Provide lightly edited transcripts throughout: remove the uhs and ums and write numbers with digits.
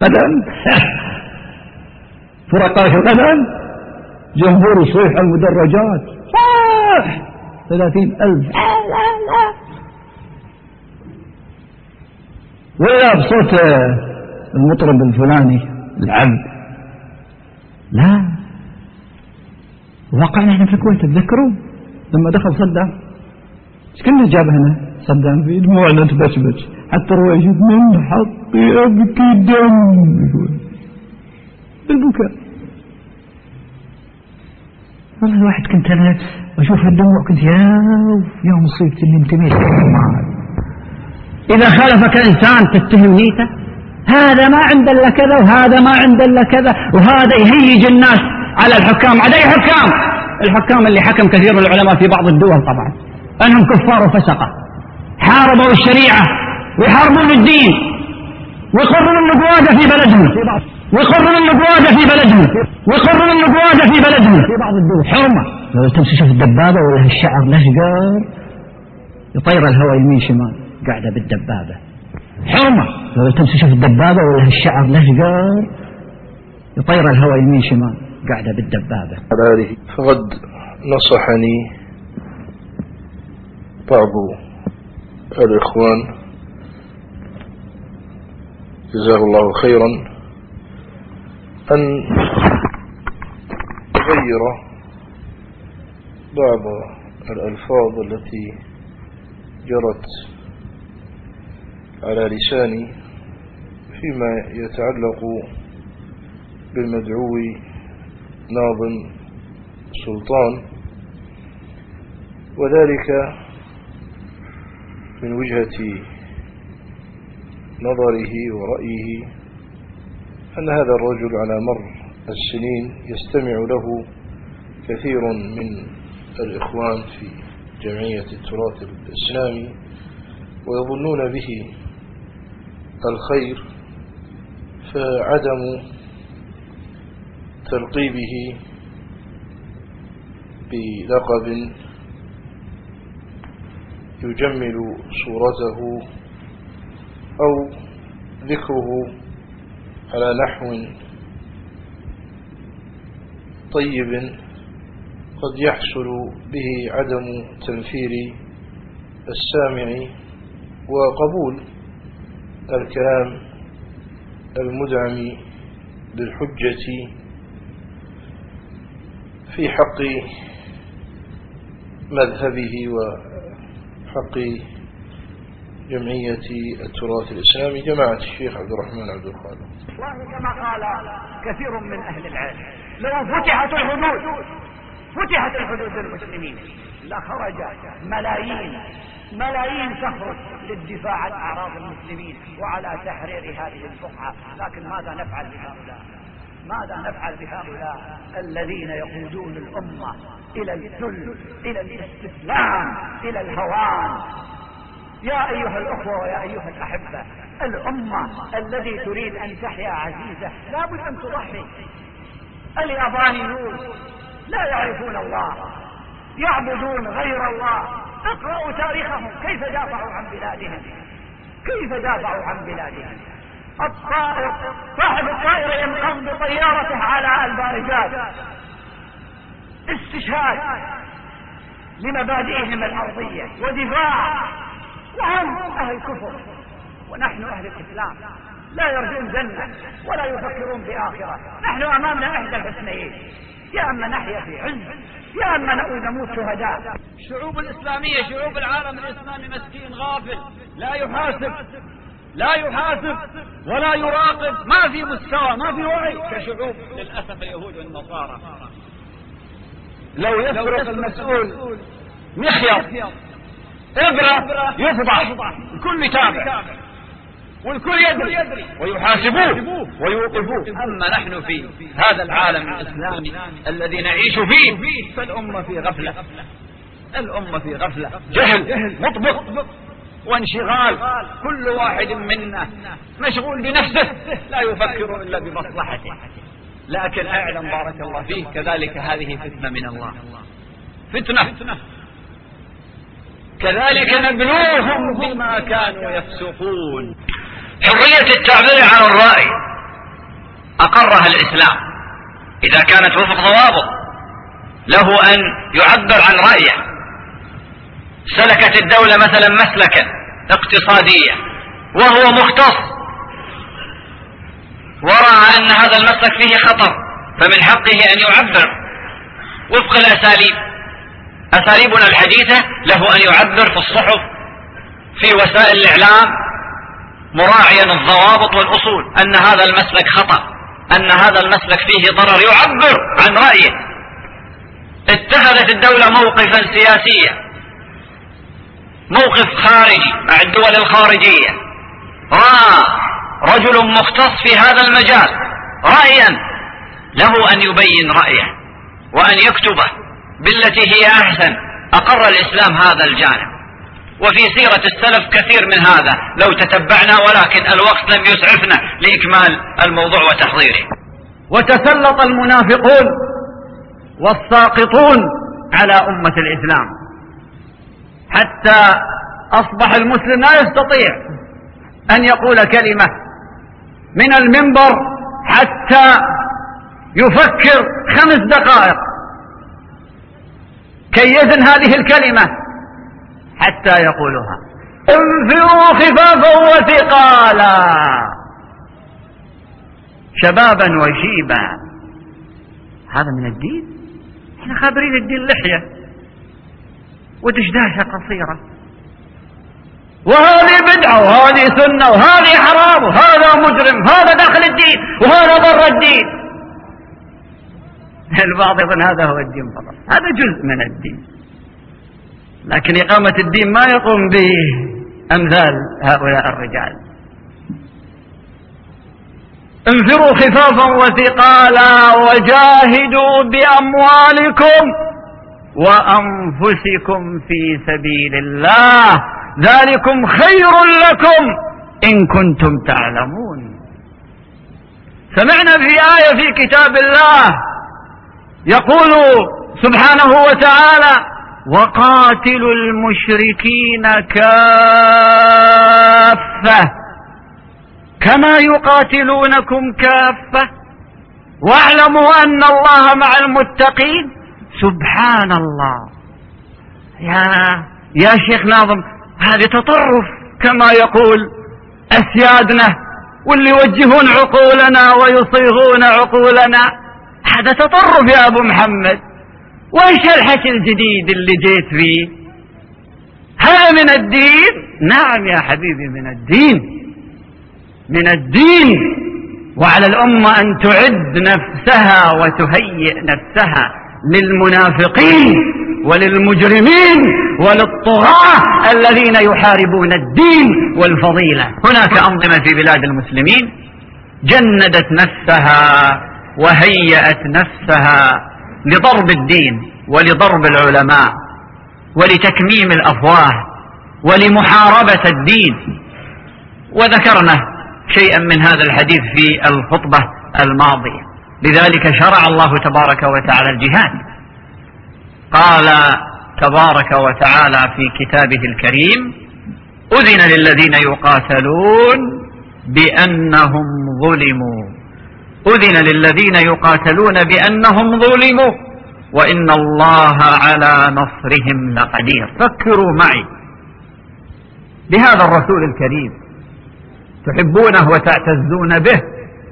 قدم فرقاء القدم جمهور يصيح المدرجات صاح 30,000 لا ولا بصوت المطرب الفلاني العبد لا. وقعنا احنا في الكويت تذكروا لما دخل صدام ايش كنا جاب هنا صدام في دموعنا تبشبش حتى روايش من حقي ابكي دم يقول بالبكاء. والله الواحد كنت انا اشوف الدموع كنت يا مصيبتي اللي انتميت معها. اذا خالفك انسان تتهم نيته هذا ما عنده الا كذا وهذا ما عنده الا كذا وهذا يهيج الناس على الحكام. عاد اي حكام؟ الحكام اللي حكم كثير من العلماء في بعض الدول طبعا انهم كفار وفسقه حاربوا الشريعه ويحاربون الدين ويقرون النقواده في بلدهم ويقرون النقواده في بلدهم ويقرون النقواده في بلدهم في بعض الدول حرمه. لو تمشي شوف الدبابه ولا الشعر الاشقر يطير الهواء يمين شمال قاعده بالدبابه حرمه. لو تمشي شوف الدبابه ولا الشعر الاشقر يطير الهواء يمين شمال قاعده بالدبابه. فقد نصحني بعض الإخوان جزاه الله خيرا أن أغير بعض الألفاظ التي جرت على لساني فيما يتعلق بالمدعو ناظم سلطان، وذلك من وجهة نظره ورأيه أن هذا الرجل على مر السنين يستمع له كثير من الإخوان في جمعية التراث الإسلامي ويظنون به الخير، فعدم تلقيبه بلقب يجمل صورته أو ذكره على نحو طيب قد يحصل به عدم تنفير السامع وقبول الكلام المدعم بالحجة في حق مذهبه وحق جمعية التراث الإسلامي جماعة الشيخ عبد الرحمن عبد الخالق. والله كما قال كثير من أهل العلم لو فتحت الحدود المسلمين لخرج ملايين تخرج للدفاع عن أعراض المسلمين وعلى تحرير هذه البقعة. لكن ماذا نفعل بهؤلاء الذين يقودون الأمة إلى الذل، إلى الاستسلام، إلى الهوان؟ يا أيها الأخوة ويا أيها الأحبة، الأمة الذي تريد أن تحيا عزيزة لابد أن تضحي. اليابانيون لا يعرفون الله، يعبدون غير الله. اقرأوا تاريخهم كيف دافعوا عن بلادهم. الطائر صاحب الطائرة ينقض بطيارته على البارجات استشهاد لمبادئهم الأرضية ودفاع، وهم أهل الكفر ونحن أهل الإسلام لا يرجون جنة ولا يفكرون بآخرة. نحن أمامنا إحدى الحسنيين، يا أما نحيا في عز يا أما نموت شهداء. الشعوب الإسلامية شعوب العالم الإسلامي مسكين غافل لا يحاسب ولا يراقب، ما في مستوى ما في وعي كشعوب للأسف اليهود والنصارى. لو يفرق المسؤول مخيط إبرة يفضح، الكل يتابع والكل يدري ويحاسبوه ويوقفوه. أما نحن في هذا العالم الإسلامي الذي نعيش فيه فالأمة في غفلة، جهل مطبق وانشغال، كل واحد منا مشغول بنفسه لا يفكر إلا بمصلحته. لكن أعلم بارك الله فيه كذلك هذه فتنة من الله، فتنة كذلك نبلوهم بما كانوا يفسقون. حرية التعبير عن الرأي أقرها الإسلام إذا كانت وفق ضوابط، له أن يعبر عن رأيه. سلكت الدولة مثلا مسلكا اقتصاديا وهو مختص، ورأى أن هذا المسلك فيه خطر، فمن حقه أن يعبر وفق الأساليب، أساليبنا الحديثة، له أن يعبر في الصحف في وسائل الإعلام مراعيا الضوابط والأصول أن هذا المسلك خطأ، أن هذا المسلك فيه ضرر، يعبر عن رأيه. اتخذت الدولة موقفا سياسيا، موقف خارجي مع الدول الخارجية، رأى رجل مختص في هذا المجال رأيا، له أن يبين رأيه وأن يكتبه بالتي هي أحسن. أقر الإسلام هذا الجانب، وفي سيرة السلف كثير من هذا لو تتبعنا، ولكن الوقت لم يسعفنا لإكمال الموضوع وتحضيره. وتسلط المنافقون والساقطون على أمة الإسلام حتى أصبح المسلم لا يستطيع أن يقول كلمة من المنبر حتى يفكر 5 دقائق كي يزن هذه الكلمة حتى يقولها. انفروا خفافا وثقالا شبابا وشيبا. هذا من الدين؟ احنا خابرين الدين لحية ودشداشة قصيرة، وهذه بدعة وهذه سنة وهذه حرام وهذا مجرم، هذا داخل الدين وهذا برا الدين. البعض يظن هذا هو الدين فقط، هذا جزء من الدين، لكن إقامة الدين ما يقوم به أمثال هؤلاء الرجال. انفروا خفافا وثقالا وجاهدوا بأموالكم وأنفسكم في سبيل الله ذلكم خير لكم إن كنتم تعلمون. سمعنا في آية في كتاب الله يقول سبحانه وتعالى: وقاتلوا المشركين كافة كما يقاتلونكم كافة واعلموا أن الله مع المتقين. سبحان الله. يا شيخ ناظم، هذا تطرف كما يقول أسيادنا واللي يوجهون عقولنا ويصيغون عقولنا، هذا تطرف يا أبو محمد. وإيش الحكي الجديد اللي جيت فيه؟ هذا من الدين؟ نعم يا حبيبي، من الدين، من الدين. وعلى الأمة أن تعد نفسها وتهيئ نفسها للمنافقين وللمجرمين وللطغاة الذين يحاربون الدين والفضيلة. هناك أنظمة في بلاد المسلمين جندت نفسها وهيأت نفسها لضرب الدين ولضرب العلماء ولتكميم الأفواه ولمحاربة الدين، وذكرنا شيئا من هذا الحديث في الخطبة الماضية. لذلك شرع الله تبارك وتعالى الجهاد. قال تبارك وتعالى في كتابه الكريم: أذن للذين يقاتلون بأنهم ظلموا. أذن للذين يقاتلون بأنهم ظلموا وإن الله على نصرهم لقدير. فكروا معي بهذا الرسول الكريم، تحبونه وتعتزون به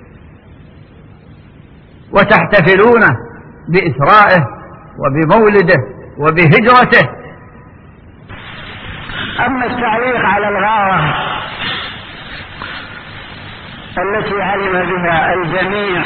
وتحتفلون بإسرائه وبمولده وبهجرته. أما التعليق على الغارة التي علم بها الجميع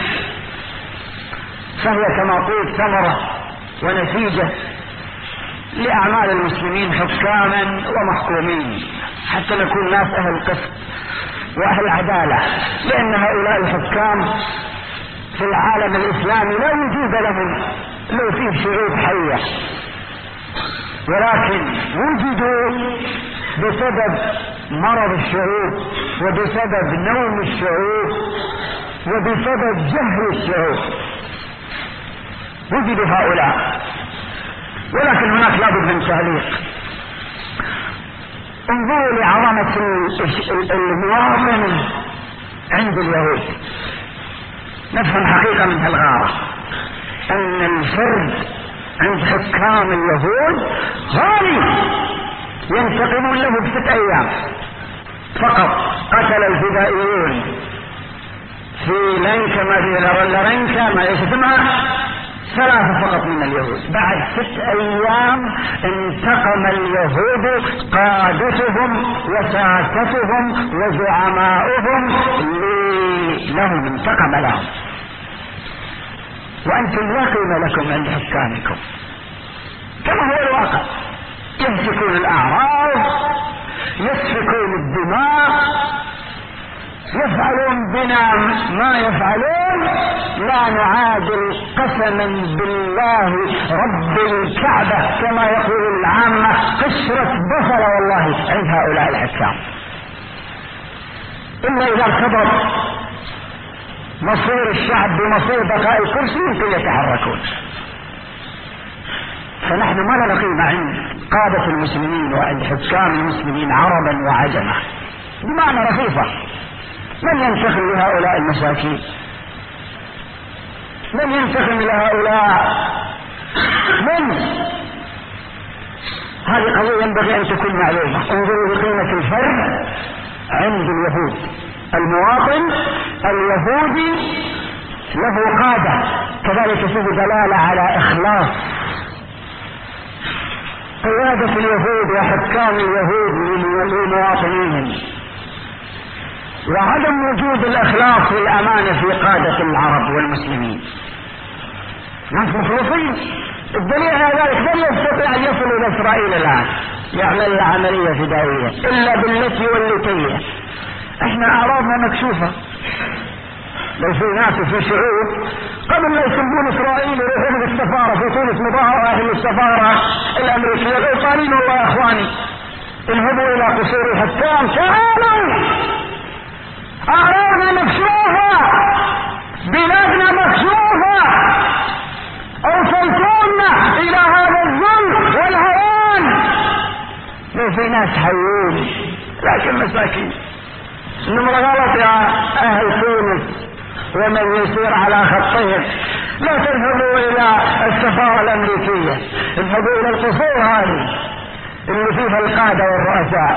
فهي كما قلت ثمرة ونتيجة لأعمال المسلمين حكاما ومحكومين، حتى نكون ناس أهل قسط وأهل عدالة، لأن هؤلاء الحكام في العالم الإسلامي لا وجود لهم لو فيه شعوب حية، ولكن وجدوا بسبب مرض الشعوب وبسبب نوم الشعوب وبسبب جهل الشعوب وجدوا هؤلاء. ولكن هناك لابد من تعليق. انظروا لعظمة المواطن عند اليهود. نفهم حقيقة من هالغارة أن الفرد عند حكام اليهود غالي، ينتقمون له ب6 أيام فقط. قتل الفدائيون في لنكا ما اسمها 3 فقط من اليهود. بعد 6 أيام انتقم اليهود قادتهم وساستهم وزعماؤهم لهم، انتقم لهم. وأنتم لا قيمة لكم عند حكامكم كما هو الواقع. يمسكون الأعراض، يسفكون الدماء، يفعلون بنا ما يفعلون. لا نعادل قسما بالله رب الكعبة كما يقول العامة قشرة بصل والله عند هؤلاء الحكام، إلا إذا ارتبط مصير الشعب بمصير بقاء الكرسي يمكن يتحركون. فنحن ما لنا قيمة عند قادة المسلمين وعند حكام المسلمين عربا وعجما بمعنى رفيفة. من ينتقم لهؤلاء المساكين؟ من ينتقم لهؤلاء؟ من؟ هذه قضية ينبغي أن تكون معلومة. انظروا لقيمة الفرد عند اليهود. المواطن اليهودي له قادة، كذلك فيه دلالة على إخلاص قيادة اليهود وحكام اليهود لمواطنيهم، وعدم وجود الإخلاص والأمانة في قادة العرب والمسلمين. ناس مخلصين. الدليل على ذلك لن يستطيع أن يصل إلى إسرائيل الآن يعمل عملية فدائية إلا بالتي والتية. احنا أعراضنا مكشوفة. لو في ناس وفي شعوب قبل لا يسمون إسرائيل يروحون بالسفارة في تونس مظاهرة أهل السفارة الأمريكية الإيطاليين والله يا أخواني اذهبوا إلى قصور الحكام، تعالوا أعراضنا مكشوفة، بلادنا مكشوفة، أوصلتونا إلى هذا الظلم والهوان. لو في ناس حيون لكن مساكين. نمر غلط يا أهل تونس ومن يسير على خطهم. لا تذهبوا إلى السفارة الأمريكية، اذهبوا إلى القصور هذه اللي فيها القادة والرؤساء.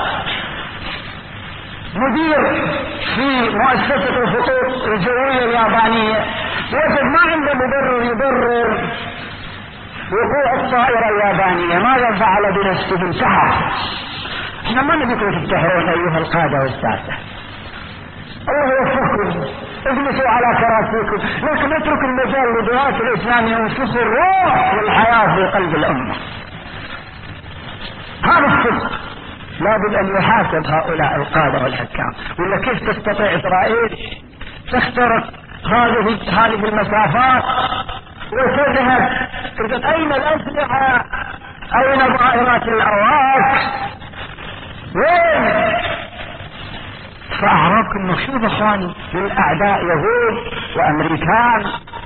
مدير في مؤسسة الخطوط الجوية اليابانية وجد ما عنده مبرر يبرر وقوع الطائرة اليابانية. ماذا فعل بنفسه؟ انتحر. احنا ما نبيكم تنتحرون أيها القادة والساسة، الله يوفقكم، اجلسوا على كراسيكم، لكن اترك المجال لدعاة الإسلام ينفخوا الروح والحياة في قلب الأمة. هذا الصدق. لابد أن يحاسب هؤلاء القادة والحكام. ولا كيف تستطيع إسرائيل تخترق هذه المسافات وتذهب؟ أين الأسلحة؟ أين ظاهرات الأرواح؟ وين؟ فأعراضكم مكشوفة اخواني للأعداء يهود وأمريكان،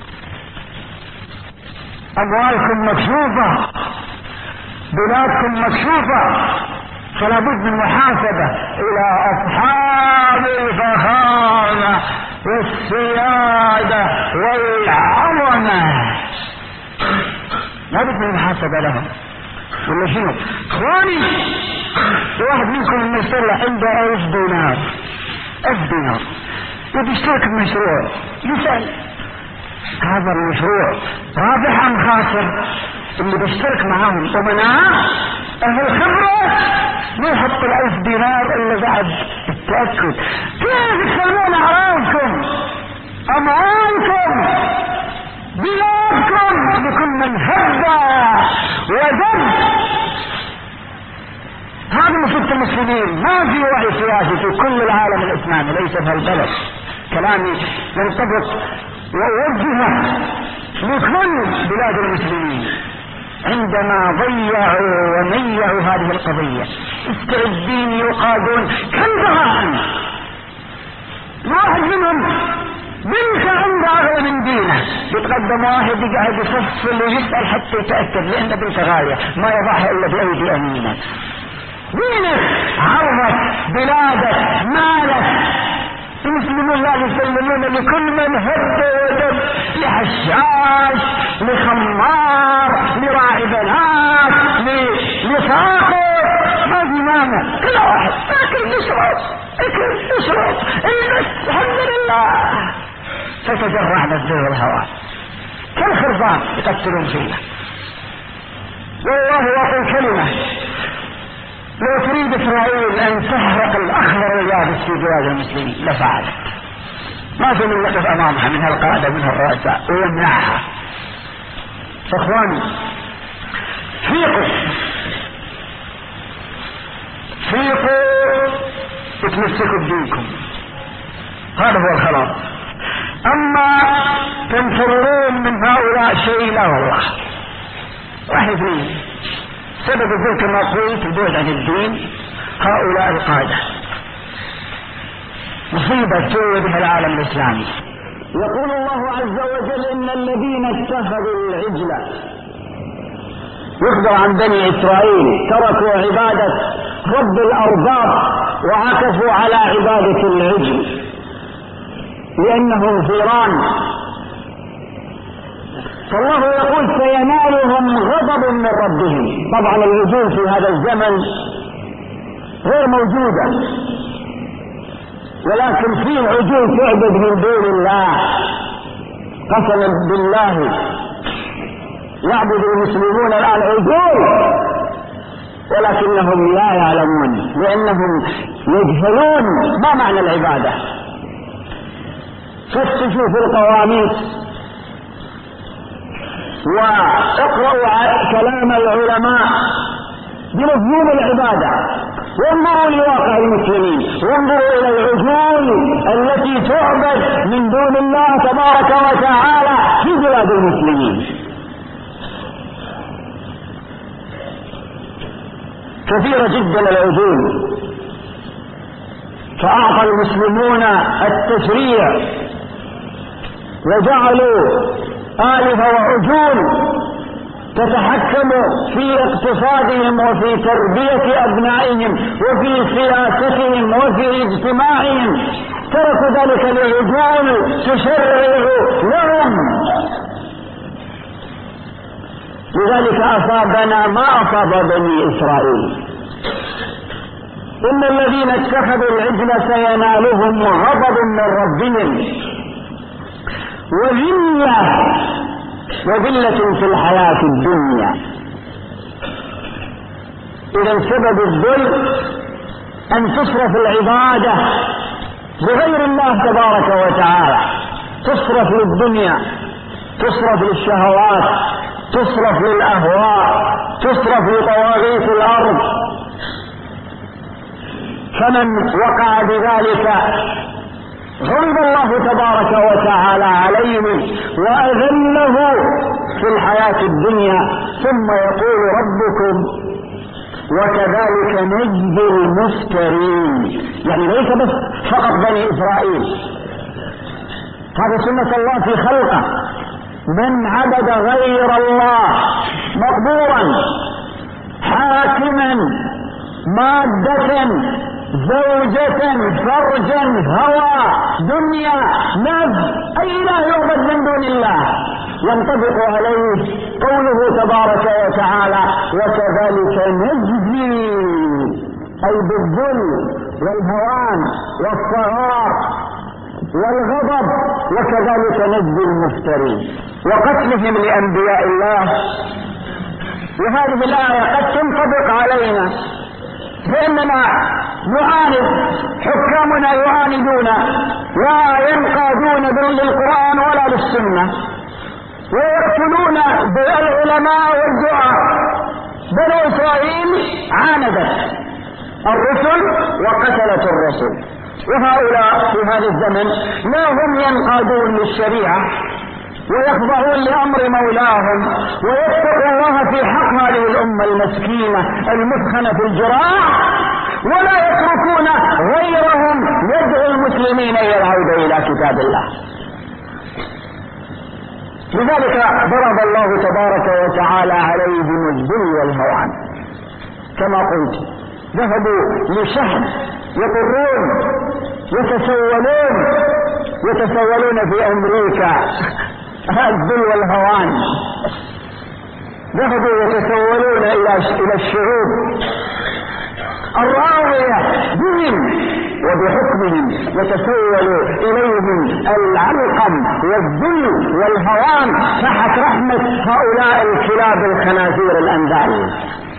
أموالكم مكشوفة، بلادكم مكشوفة. فلا بد من محاسبة إلى أصحاب الفخامة والسيادة والعظمة، لا بد من محاسبة لهم. ولا شنو اخواني؟ واحد منكم المسألة عنده 1000 دينار 1000 دينار يبي يشترك بمشروع، يسأل هذا المشروع رابح أم خاسر؟ اللي بيشترك معاهم أمناء أهل خبرة ما يحط 1000 دينار إلا بعد التأكد. كيف تسلمون أعراضكم أموالكم بلادكم لكل من هدى وذب؟ هذه مصيبة المسلمين. ما في وعي سياسي في كل العالم الإسلامي، ليس في البلد. كلامي يرتبط ووجه لكل بلاد المسلمين عندما ضيعوا وميعوا هذه القضية. مستعدين يقادون كالبهائم. واحد منهم بنت عنده أغلى من دينه، يتقدم واحد يقعد يفصل ويسأل حتى يتأكد، لأن بنت غالية ما يضعها إلا بأيدي أمينة. دينك، عرضك، بلادك، مالك، المسلمون لا يسلمون يسلمون لكل من هد ودب، لحشاش، لخمار، لراعي بنات، لساقط، ما في مانع، كل واحد اكل نشرب، اكل نشرب، البس، الحمد لله. فتجرعنا الدول والهواء كالخرفان يقتلون فينا. والله يقول كلمة: لو تريد إسرائيل أن تحرق الأخضر واليابس في بلاد المسلمين لفعلت، ما في من يقف أمامها من القادة من الرؤساء ويمنعها. فإخواني فيقوا وتمسكوا بدينكم، هذا هو الخلاص. أما تنتظرون من هؤلاء شيء لا والله. واحد اثنين، سبب ذلك ما قلت البعد عن الدين هؤلاء القادة، مصيبة توي بها العالم الإسلامي. يقول الله عز وجل: إن الذين اتخذوا العجل، يخبر عن بني إسرائيل تركوا عبادة رب الأرباب وعكفوا على عبادة العجل لأنهم ثيران. فالله يقول: سينالهم غضب من ربهم. طبعا العجول في هذا الزمن غير موجودة، ولكن في عجول تعبد من دون الله. قسما بالله يعبد المسلمون الآن عجول ولكنهم لا يعلمون، لأنهم يجهلون ما معنى العبادة. فتشوا في القواميس واقرأوا كلام العلماء بمفهوم العبادة، وانظروا لواقع المسلمين، وانظروا إلى العجول التي تعبد من دون الله تبارك وتعالى في بلاد المسلمين. كثيرة جدا العجول، فأعطى المسلمون التشريع وجعلوا آلهة وعجول تتحكم في اقتصادهم وفي تربية أبنائهم وفي سياستهم وفي اجتماعهم. تركوا ذلك للعجول تشرع لهم. لذلك أصابنا ما أصاب بني إسرائيل. إن الذين اتخذوا العجل سينالهم غضب من ربهم وذلة في الحياة الدنيا. إذا سبب الذل أن تصرف العبادة لغير الله تبارك وتعالى، تصرف للدنيا، تصرف للشهوات، تصرف للأهواء، تصرف لطواغيت الأرض. فمن وقع بذلك غضب الله تبارك وتعالى عليهم وأذله في الحياة الدنيا. ثم يقول ربكم: وكذلك نجزي المفترين. يعني ليس بس فقط بني إسرائيل، هذا سنة الله في خلقه. من عبد غير الله مقبورا حاكما مادة زوجة فرجا هوى دنيا نفس أي لا يعبد من دون الله، ينطبق عليه قوله تبارك وتعالى: وكذلك نجزي، أي بالذل والهوان والصغار والغضب، وكذلك نجزي المفترين وقتلهم لأنبياء الله. وهذه الآية قد تنطبق علينا، فإننا نعاند، حكامنا يعاندون، لا ينقادون للقرآن ولا للسنة، ويقتلون بالعلماء والدعاء. بنو إسرائيل عاندت الرسل وقتلت الرسل، وهؤلاء في هذا الزمن لا هم ينقادون للشريعة ويخضعون لأمر مولاهم ويتقوا الله في حق هذه الأمة المسكينة المثخنة في الجراح، ولا يتركون غيرهم يدعو المسلمين إلى العودة إلى كتاب الله. لذلك ضرب الله تبارك وتعالى عليهم الذل والهوان. كما قلت، ذهبوا لشحن، يطرون، يتسولون يتسولون في أمريكا الذل والهوان، ذهبوا يتسولون إلى الشعوب الراضية بهم وبحكمهم، يتسول إليهم العلقم والذل والهوان تحت رحمة هؤلاء الكلاب الخنازير الأنذال.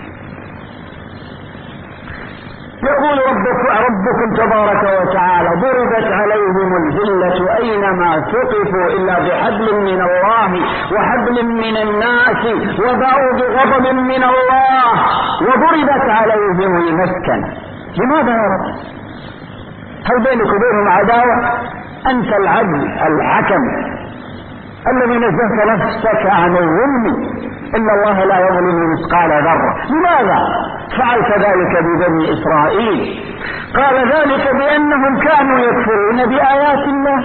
يقول ربكم تبارك وتعالى: ضربت عليهم الذلة أينما ثقفوا إلا بحبل من الله وحبل من الناس وباءوا بغضب من الله وضربت عليهم المسكنة. لماذا يا رب؟ هل بينك وبينهم عداوة؟ أنت العدل الحكم الذي نزهت نفسك عن الظلم، إن الله لا يظلم مثقال ذرة. لماذا فعلت ذلك ببني إسرائيل؟ قال ذلك بأنهم كانوا يكفرون بآيات الله،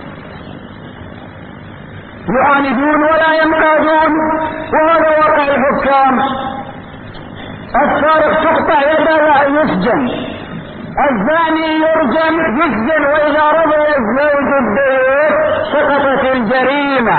يعاندون ولا ينقادون، وهذا واقع الحكام. السارق تقطع يده يسجن، الزاني يرجم يسجن، وإذا رضي الزوج البيت سقطت الجريمة.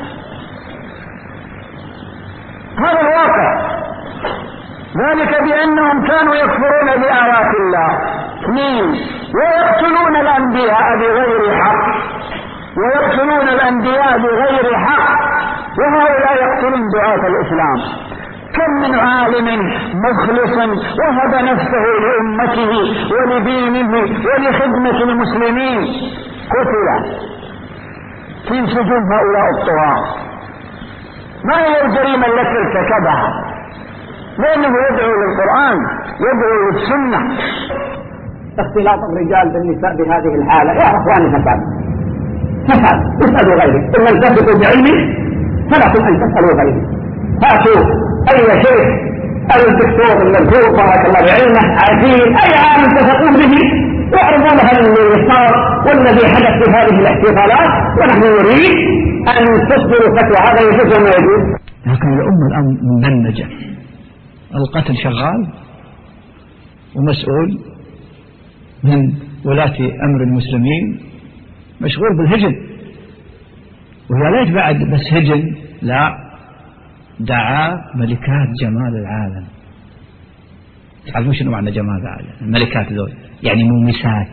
هذا الواقع. ذلك بأنهم كانوا يكفرون بآيات الله. 2. ويقتلون الأنبياء بغير حق، ويقتلون الأنبياء بغير حق، وهؤلاء يقتلون دعاة الإسلام. كم من عالم مخلص وهب نفسه لأمته ولدينه ولخدمة المسلمين قتل في سجون هؤلاء الطغاة. ما هي الجريمة التي ارتكبها؟ لأنه يدعو للقرآن، يدعو للسنة. اختلاط الرجال بالنساء بهذه الحالة يا أخواني فساد، اسألوا غيري، إن لم تثقوا بعلمي فلكم أن تسألوا غيري. هاتوا أي شيخ، الدكتور المذكور بارك الله بعلمه عزيز، أي عالم تثقون به، واعرضوا لها الذي صار والذي حدث في هذه الاحتفالات، ونحن نريد أن تصدروا فتوى هذا يجوز وما يجوز. لكن الأمة الآن مبنجة، القتل شغال، ومسؤول من ولاة أمر المسلمين مشغول بالهجن، ويا ليت بعد بس هجن، لا، دعا ملكات جمال العالم. تعرفون شنو معنى جمال العالم؟ الملكات ذول يعني مميسات.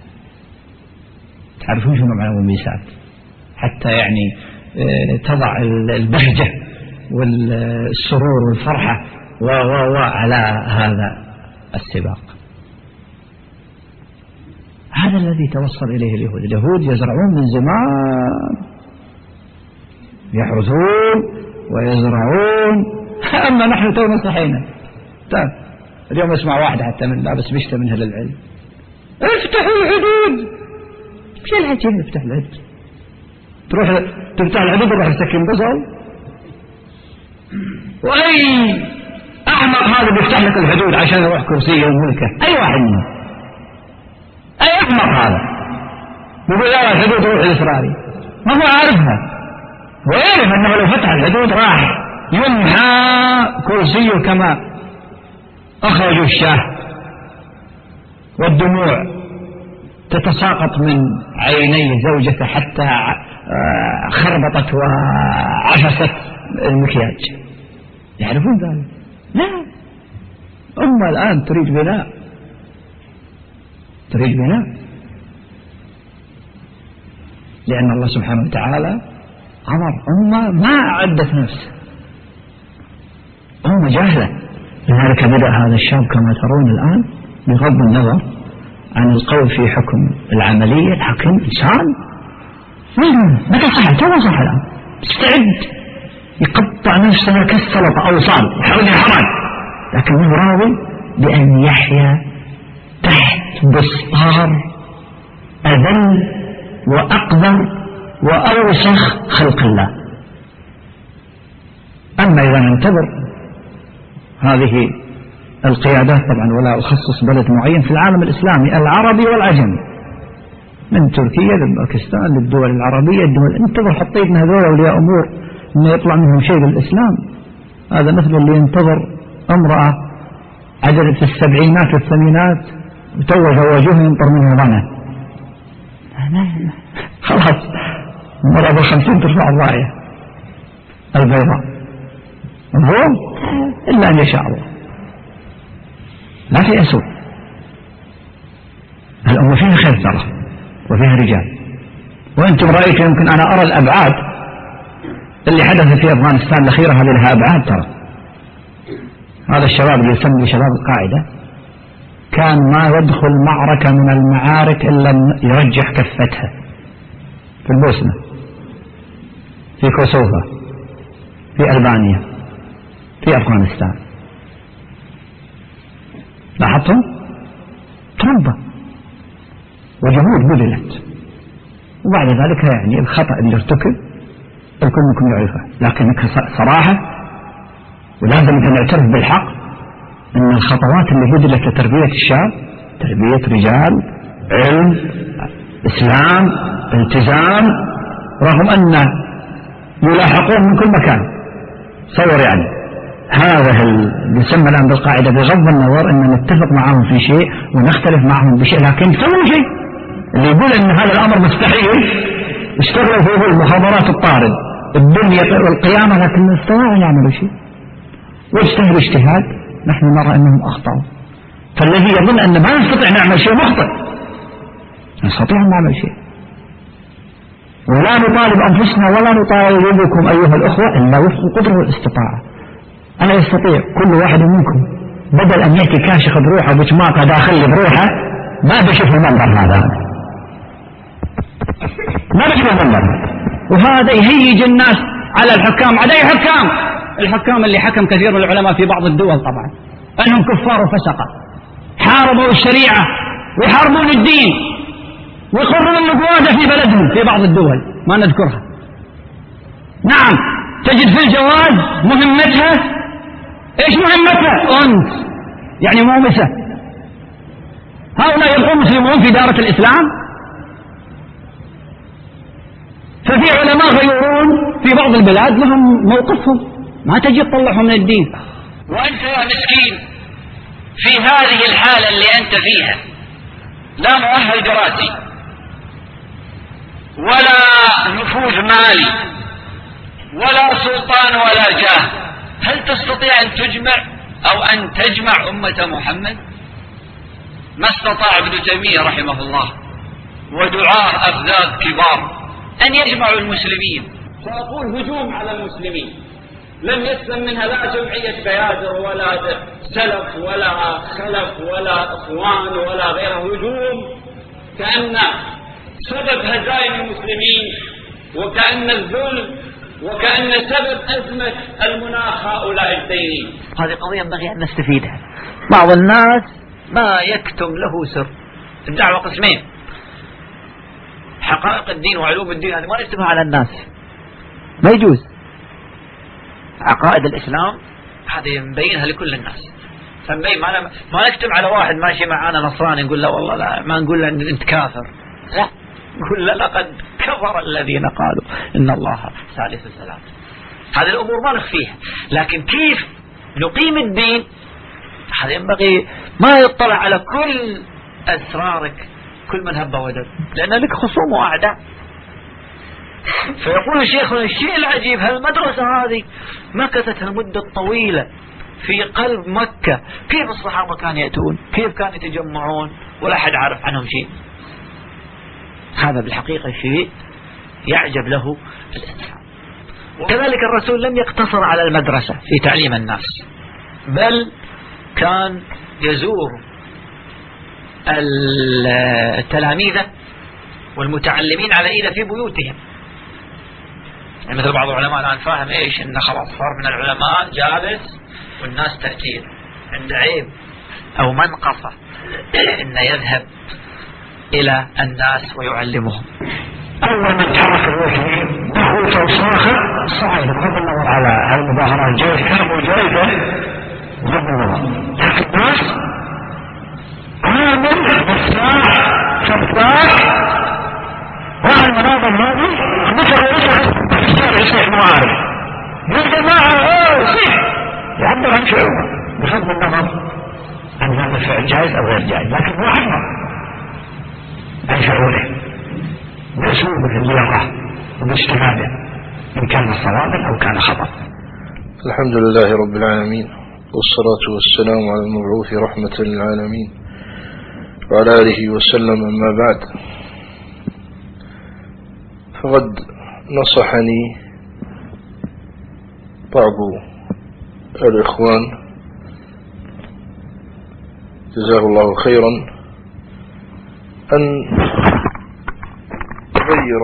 تعرفون شنو معنى مميسات؟ حتى يعني تضع البهجة والسرور والفرحة على هذا السباق. هذا الذي توصل إليه اليهود. اليهود يزرعون من زمان، يحرثون ويزرعون، أما نحن تونا صحينا. طيب اليوم اسمع واحد حتى من لابس بشتى من أهل العلم: افتحوا الحدود. شو الحكي افتح الحدود؟ تروح تفتح الحدود تروح تسكن بصل؟ وأي أحمق هذا بيفتح لك الحدود عشان يروح كرسيه وملكه؟ أي واحد منهم؟ أي أحمق هذا يقول لا الحدود روح الإسرائيلي؟ ما هو عارفها، ويعرف أنه لو فتح الحدود راح ينهى كرسيه كما أخرجوا الشاه، والدموع تتساقط من عيني زوجته حتى خربطت وعفست المكياج. يعرفون ذلك؟ لا، أمة الآن تريد بناء، تريد بناء، لأن الله سبحانه وتعالى أمر أمة ما أعدت نفسها، أمة جاهلة. لذلك بدأ هذا الشاب كما ترون الآن بغض النظر عن القول في حكم العملية، الحكم إنسان متى صح؟ تو صح الآن استعد يقطع نفسه كالسلطة أو صال يحاول يحرج، لكنه راضي بأن يحيا تحت بسطار أذل وأقذر وأوسخ خلق الله. أما إذا ننتظر هذه القيادات، طبعا ولا أخصص بلد معين في العالم الإسلامي، العربي والعجمي، من تركيا لباكستان للدول العربية، الدول انتظر حطيتنا هذول أولياء أمور إن يطلع منهم شيء للإسلام. هذا مثل اللي ينتظر امرأة عجلت السبعينات والثمانينات وتوه وجهه ينطر منه ظنه. خلاص مرة ب50 ترفع الراية البيضاء، مفهوم؟ إلا أن يشاء الله، لا تيأسوا. الأمة فيها خير ترى وفيها رجال، وأنتم رأيتم، يمكن أنا أرى الأبعاد اللي حدث في أفغانستان الأخيرة، هذه لها أبعاد ترى. هذا الشباب اللي يسمى شباب القاعدة كان ما يدخل معركة من المعارك إلا يرجح كفتها، في البوسنة، في كوسوفا، في ألبانيا، في أفغانستان. لاحظتم؟ تربى وجهود بذلت، وبعد ذلك يعني الخطأ اللي ارتكب الكل منكم يعرفه، لكن صراحة ولازم نعترف بالحق أن الخطوات اللي بذلت لتربية الشاب تربية رجال علم إسلام التزام، رغم أن يلاحقون من كل مكان. صور يعني هذا اللي يسمى الآن بالقاعدة، بغض النظر أن نتفق معهم في شيء ونختلف معهم بشيء، لكن سووا شيء. اللي يقول أن هذا الأمر مستحيل اشتغلوا فيه المخابرات الطارد الدنيا والقيامة، لكن ما استطاعوا يعملوا شيء، واجتهدوا اجتهاد نحن نرى أنهم أخطأوا. فالذي يظن أن ما نستطيع نعمل شيء مخطئ، نستطيع أن نعمل شيء، ولا نطالب أنفسنا ولا نطالبكم أيها الأخوة إلا وفق القدرة والاستطاعة. أنا يستطيع كل واحد منكم بدل أن يأتي كاشخ بروحه وبتماطة داخل بروحه، ما بشوف المنظر هذا، ما بشوف المنظر، وهذا يهيج الناس على الحكام. على أي حكام؟ الحكام اللي حكم كثير من العلماء في بعض الدول طبعا أنهم كفار وفسقة، حاربوا الشريعة ويحاربون الدين ويقرون النبوة في بلدهم في بعض الدول ما نذكرها. نعم تجد في الجواز مهمتها ايش؟ مهمتها أنس، يعني مؤمسة. هؤلاء يبقون مسلمون في دارة الإسلام. ففي علماء غيورون في بعض البلاد لهم موقفهم، ما تجي تطلعهم من الدين. وأنت يا مسكين في هذه الحالة اللي أنت فيها، لا مؤهل دراسي ولا نفوذ مالي ولا سلطان ولا جاه، هل تستطيع أن تجمع أو أن تجمع أمة محمد؟ ما استطاع ابن تيمية رحمه الله ودعاه أفذاذ كبار أن يجمعوا المسلمين. سأقول هجوم على المسلمين لم يسلم منها لا جمعية بيادر ولا سلف ولا خلف ولا إخوان ولا غيره، هجوم كأن سبب هزائم المسلمين وكأن الذل وكأن سبب أزمة المناخ هؤلاء الدينين. هذه قضية ينبغي أن نستفيدها. بعض الناس ما يكتم له سر. الدعوة قسمين، حقائق الدين وعلوم الدين هذه ما نكتبها على الناس، ما يجوز. عقائد الإسلام هذه ينبينها لكل الناس، فنبين ما نكتب على واحد ماشي معانا نصراني نقول له والله لا، ما نقول له أنت كافر، لا، نقول له لقد كفر الذين قالوا إن الله ثالث ثلاثة. هذه الأمور ما نخفيها، لكن كيف نقيم الدين هذا ينبغي ما يطلع على كل أسرارك كل من هب ودب، لأن لك خصوم وأعداء. فيقول شيخنا الشيء العجيب، هالمدرسة هذه مكثت المدة الطويلة في قلب مكة، كيف الصحابة كانوا يأتون، كيف كانوا يتجمعون ولا أحد عارف عنهم شيء. هذا بالحقيقة شيء يعجب له الإنسان. وكذلك الرسول لم يقتصر على المدرسة في تعليم الناس، بل كان يزور التلاميذ والمتعلمين على إيده في بيوتهم. يعني مثل بعض العلماء الآن فاهم إيش، إنه خلاص صار من العلماء جالس والناس تأتيه عند عيب أو منقصة إنه يذهب إلى الناس ويعلمهم. أول من ترك الوجه دخول وصاخة صعد بغض النظر على المظاهرات جيد كرم جيدة بغض النظر، لكن الناس عامل مفتاح فتاح وعلى المناظر هذه مثل يصيح معارف يا جماعة يصيح يعبر عن شعوره بغض النظر عن هذا الفعل جائز أو غير جائز، لكن هو عبر عن شعوره بأسلوب باليقظة وباجتهاده إن كان صوابا أو كان خطأ. الحمد لله رب العالمين، والصلاة والسلام على المبعوث رحمة للعالمين وعلى آله وسلم. أما بعد، فقد نصحني بعض الإخوان جزاه الله خيرا أن أغير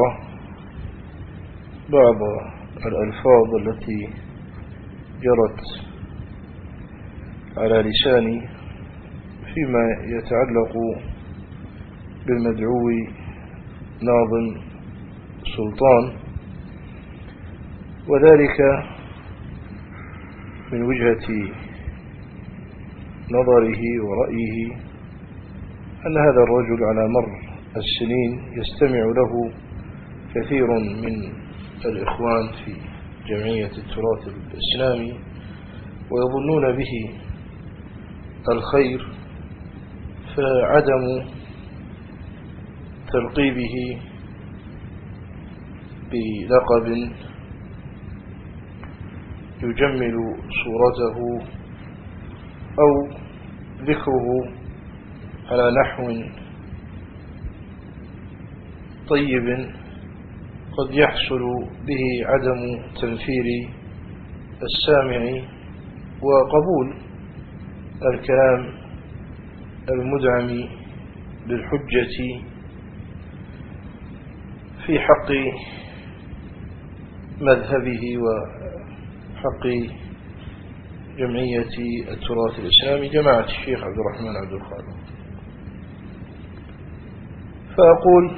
بعض الألفاظ التي جرت على لساني فيما يتعلق بالمدعو ناظم سلطان، وذلك من وجهة نظره ورأيه أن هذا الرجل على مر السنين يستمع له كثير من الإخوان في جمعية التراث الإسلامي ويظنون به الخير، فعدم تلقيبه بلقب يجمل صورته أو ذكره على نحو طيب قد يحصل به عدم تنفير السامع وقبول الكلام المدعم بالحجة في حق مذهبه وحق جمعية التراث الإسلامي جماعة الشيخ عبد الرحمن عبد الخالق. فأقول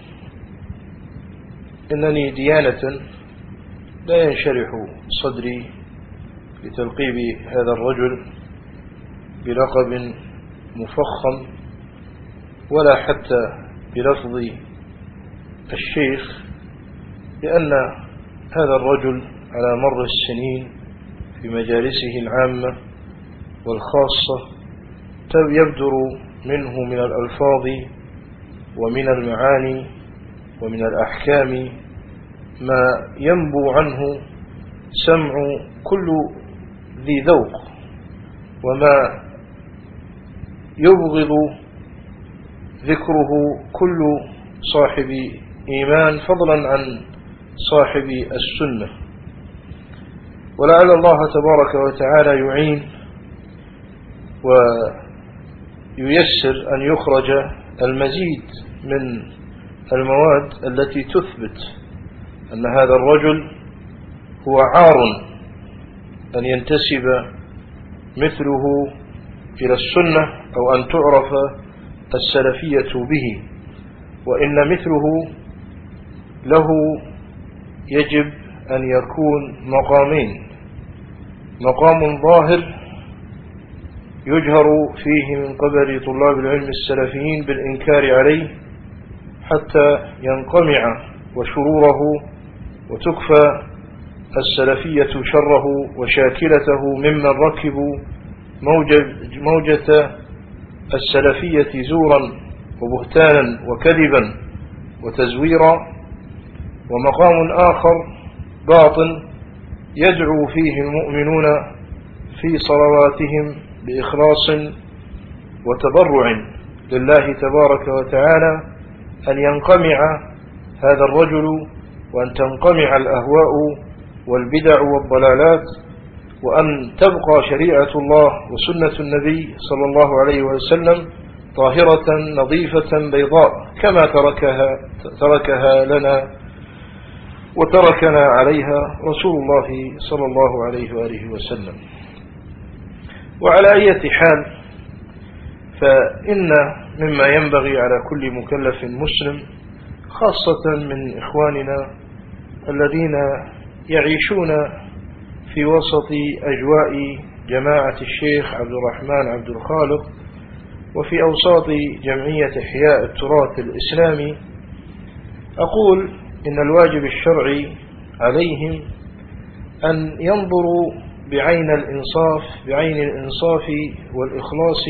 إنني ديانة لا ينشرح صدري لتلقيب هذا الرجل بلقب مفخم ولا حتى بلفظ الشيخ، لأن هذا الرجل على مر السنين في مجالسه العامة والخاصة يبدر منه من الألفاظ ومن المعاني ومن الأحكام ما ينبو عنه سمع كل ذي ذوق، وما يبغض ذكره كل صاحب إيمان فضلا عن صاحب السنة. ولعل الله تبارك وتعالى يعين وييسر أن يخرج المزيد من المواد التي تثبت أن هذا الرجل هو عار أن ينتسب مثله إلى السنة أو أن تعرف السلفية به، وإن مثله له يجب أن يكون مقامين: مقام ظاهر يجهر فيه من قبل طلاب العلم السلفيين بالإنكار عليه حتى ينقمع وشروره وتكفى السلفية شره وشاكلته ممن ركبوا موجة السلفية زورا وبهتانا وكذبا وتزويرا. ومقام آخر باطن يدعو فيه المؤمنون في صلواتهم بإخلاص وتضرع لله تبارك وتعالى أن ينقمع هذا الرجل وأن تنقمع الأهواء والبدع والضلالات، وأن تبقى شريعة الله وسنة النبي صلى الله عليه وسلم طاهرة نظيفة بيضاء كما تركها لنا وتركنا عليها رسول الله صلى الله عليه وآله وسلم. وعلى أي حال، فإن مما ينبغي على كل مكلف مسلم خاصة من إخواننا الذين يعيشون في وسط أجواء جماعة الشيخ عبد الرحمن عبد الخالق وفي أوساط جمعية إحياء التراث الإسلامي، أقول إن الواجب الشرعي عليهم أن ينظروا بعين الإنصاف والإخلاص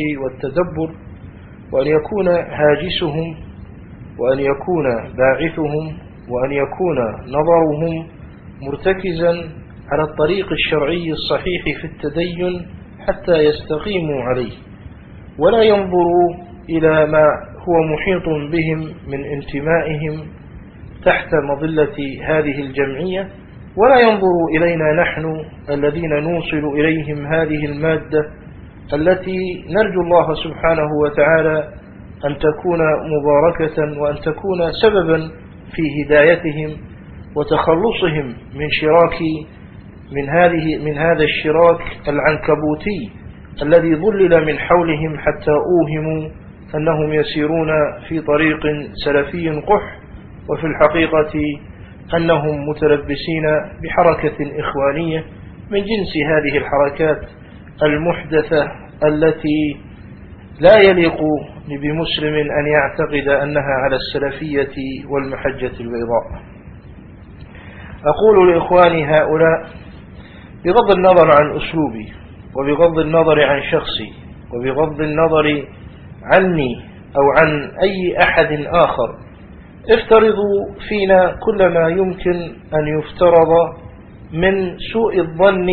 والتدبر، وأن يكون هاجسهم وأن يكون باعثهم وأن يكون نظرهم مرتكزا على الطريق الشرعي الصحيح في التدين حتى يستقيموا عليه، ولا ينظروا إلى ما هو محيط بهم من انتمائهم تحت مظلة هذه الجمعية، ولا ينظروا إلينا نحن الذين نوصل إليهم هذه المادة التي نرجو الله سبحانه وتعالى أن تكون مباركة وأن تكون سببا في هدايتهم وتخلصهم من هذا الشراك العنكبوتي الذي ظلل من حولهم حتى أوهموا أنهم يسيرون في طريق سلفي قح، وفي الحقيقة أنهم متلبسين بحركة إخوانية من جنس هذه الحركات المحدثة التي لا يليق بمسلم أن يعتقد أنها على السلفية والمحجة البيضاء. أقول لإخواني هؤلاء بغض النظر عن أسلوبي وبغض النظر عن شخصي وبغض النظر عني أو عن أي أحد آخر، افترضوا فينا كل ما يمكن أن يفترض من سوء الظن،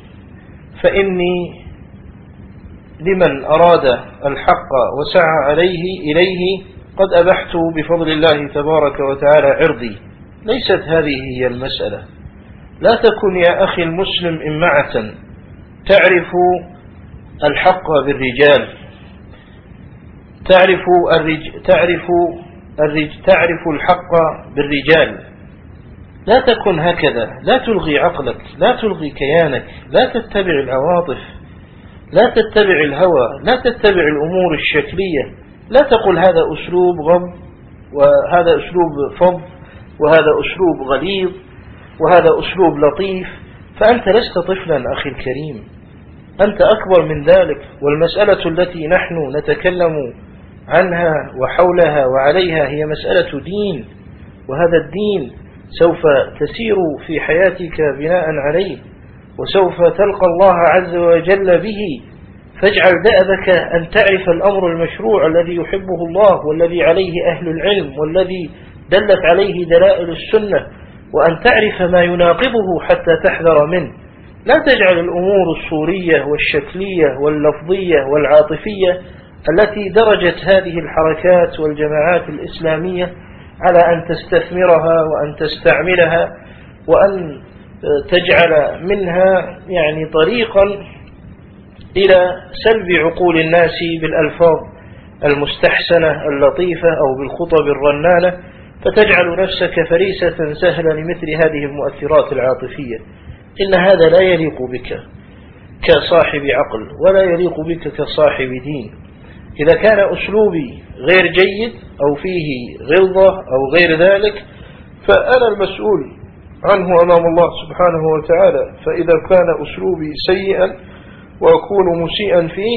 فإني لمن أراد الحق وسعى إليه قد أبحت بفضل الله تبارك وتعالى عرضي. ليست هذه هي المسألة. لا تكن يا أخي المسلم إمعة تعرف الحق بالرجال، تعرف الحق بالرجال. لا تكن هكذا، لا تلغي عقلك، لا تلغي كيانك، لا تتبع العواطف، لا تتبع الهوى، لا تتبع الأمور الشكلية. لا تقل هذا أسلوب غض وهذا أسلوب فض وهذا أسلوب غليظ وهذا أسلوب لطيف، فأنت لست طفلا أخي الكريم، أنت أكبر من ذلك. والمسألة التي نحن نتكلم عنها وحولها وعليها هي مسألة دين، وهذا الدين سوف تسير في حياتك بناء عليه، وسوف تلقى الله عز وجل به. فاجعل دأبك أن تعرف الأمر المشروع الذي يحبه الله والذي عليه أهل العلم والذي دلت عليه دلائل السنة، وأن تعرف ما يناقضه حتى تحذر منه. لا تجعل الأمور الصورية والشكلية واللفظية والعاطفية التي درجت هذه الحركات والجماعات الإسلامية على أن تستثمرها وأن تستعملها وأن تجعل منها يعني طريقا إلى سلب عقول الناس بالألفاظ المستحسنة اللطيفة أو بالخطب الرنانة، فتجعل نفسك فريسة سهلة لمثل هذه المؤثرات العاطفية. إن هذا لا يليق بك كصاحب عقل ولا يليق بك كصاحب دين. إذا كان أسلوبي غير جيد أو فيه غلظة أو غير ذلك فأنا المسؤول عنه أمام الله سبحانه وتعالى. فإذا كان أسلوبي سيئا وأكون مسيئا فيه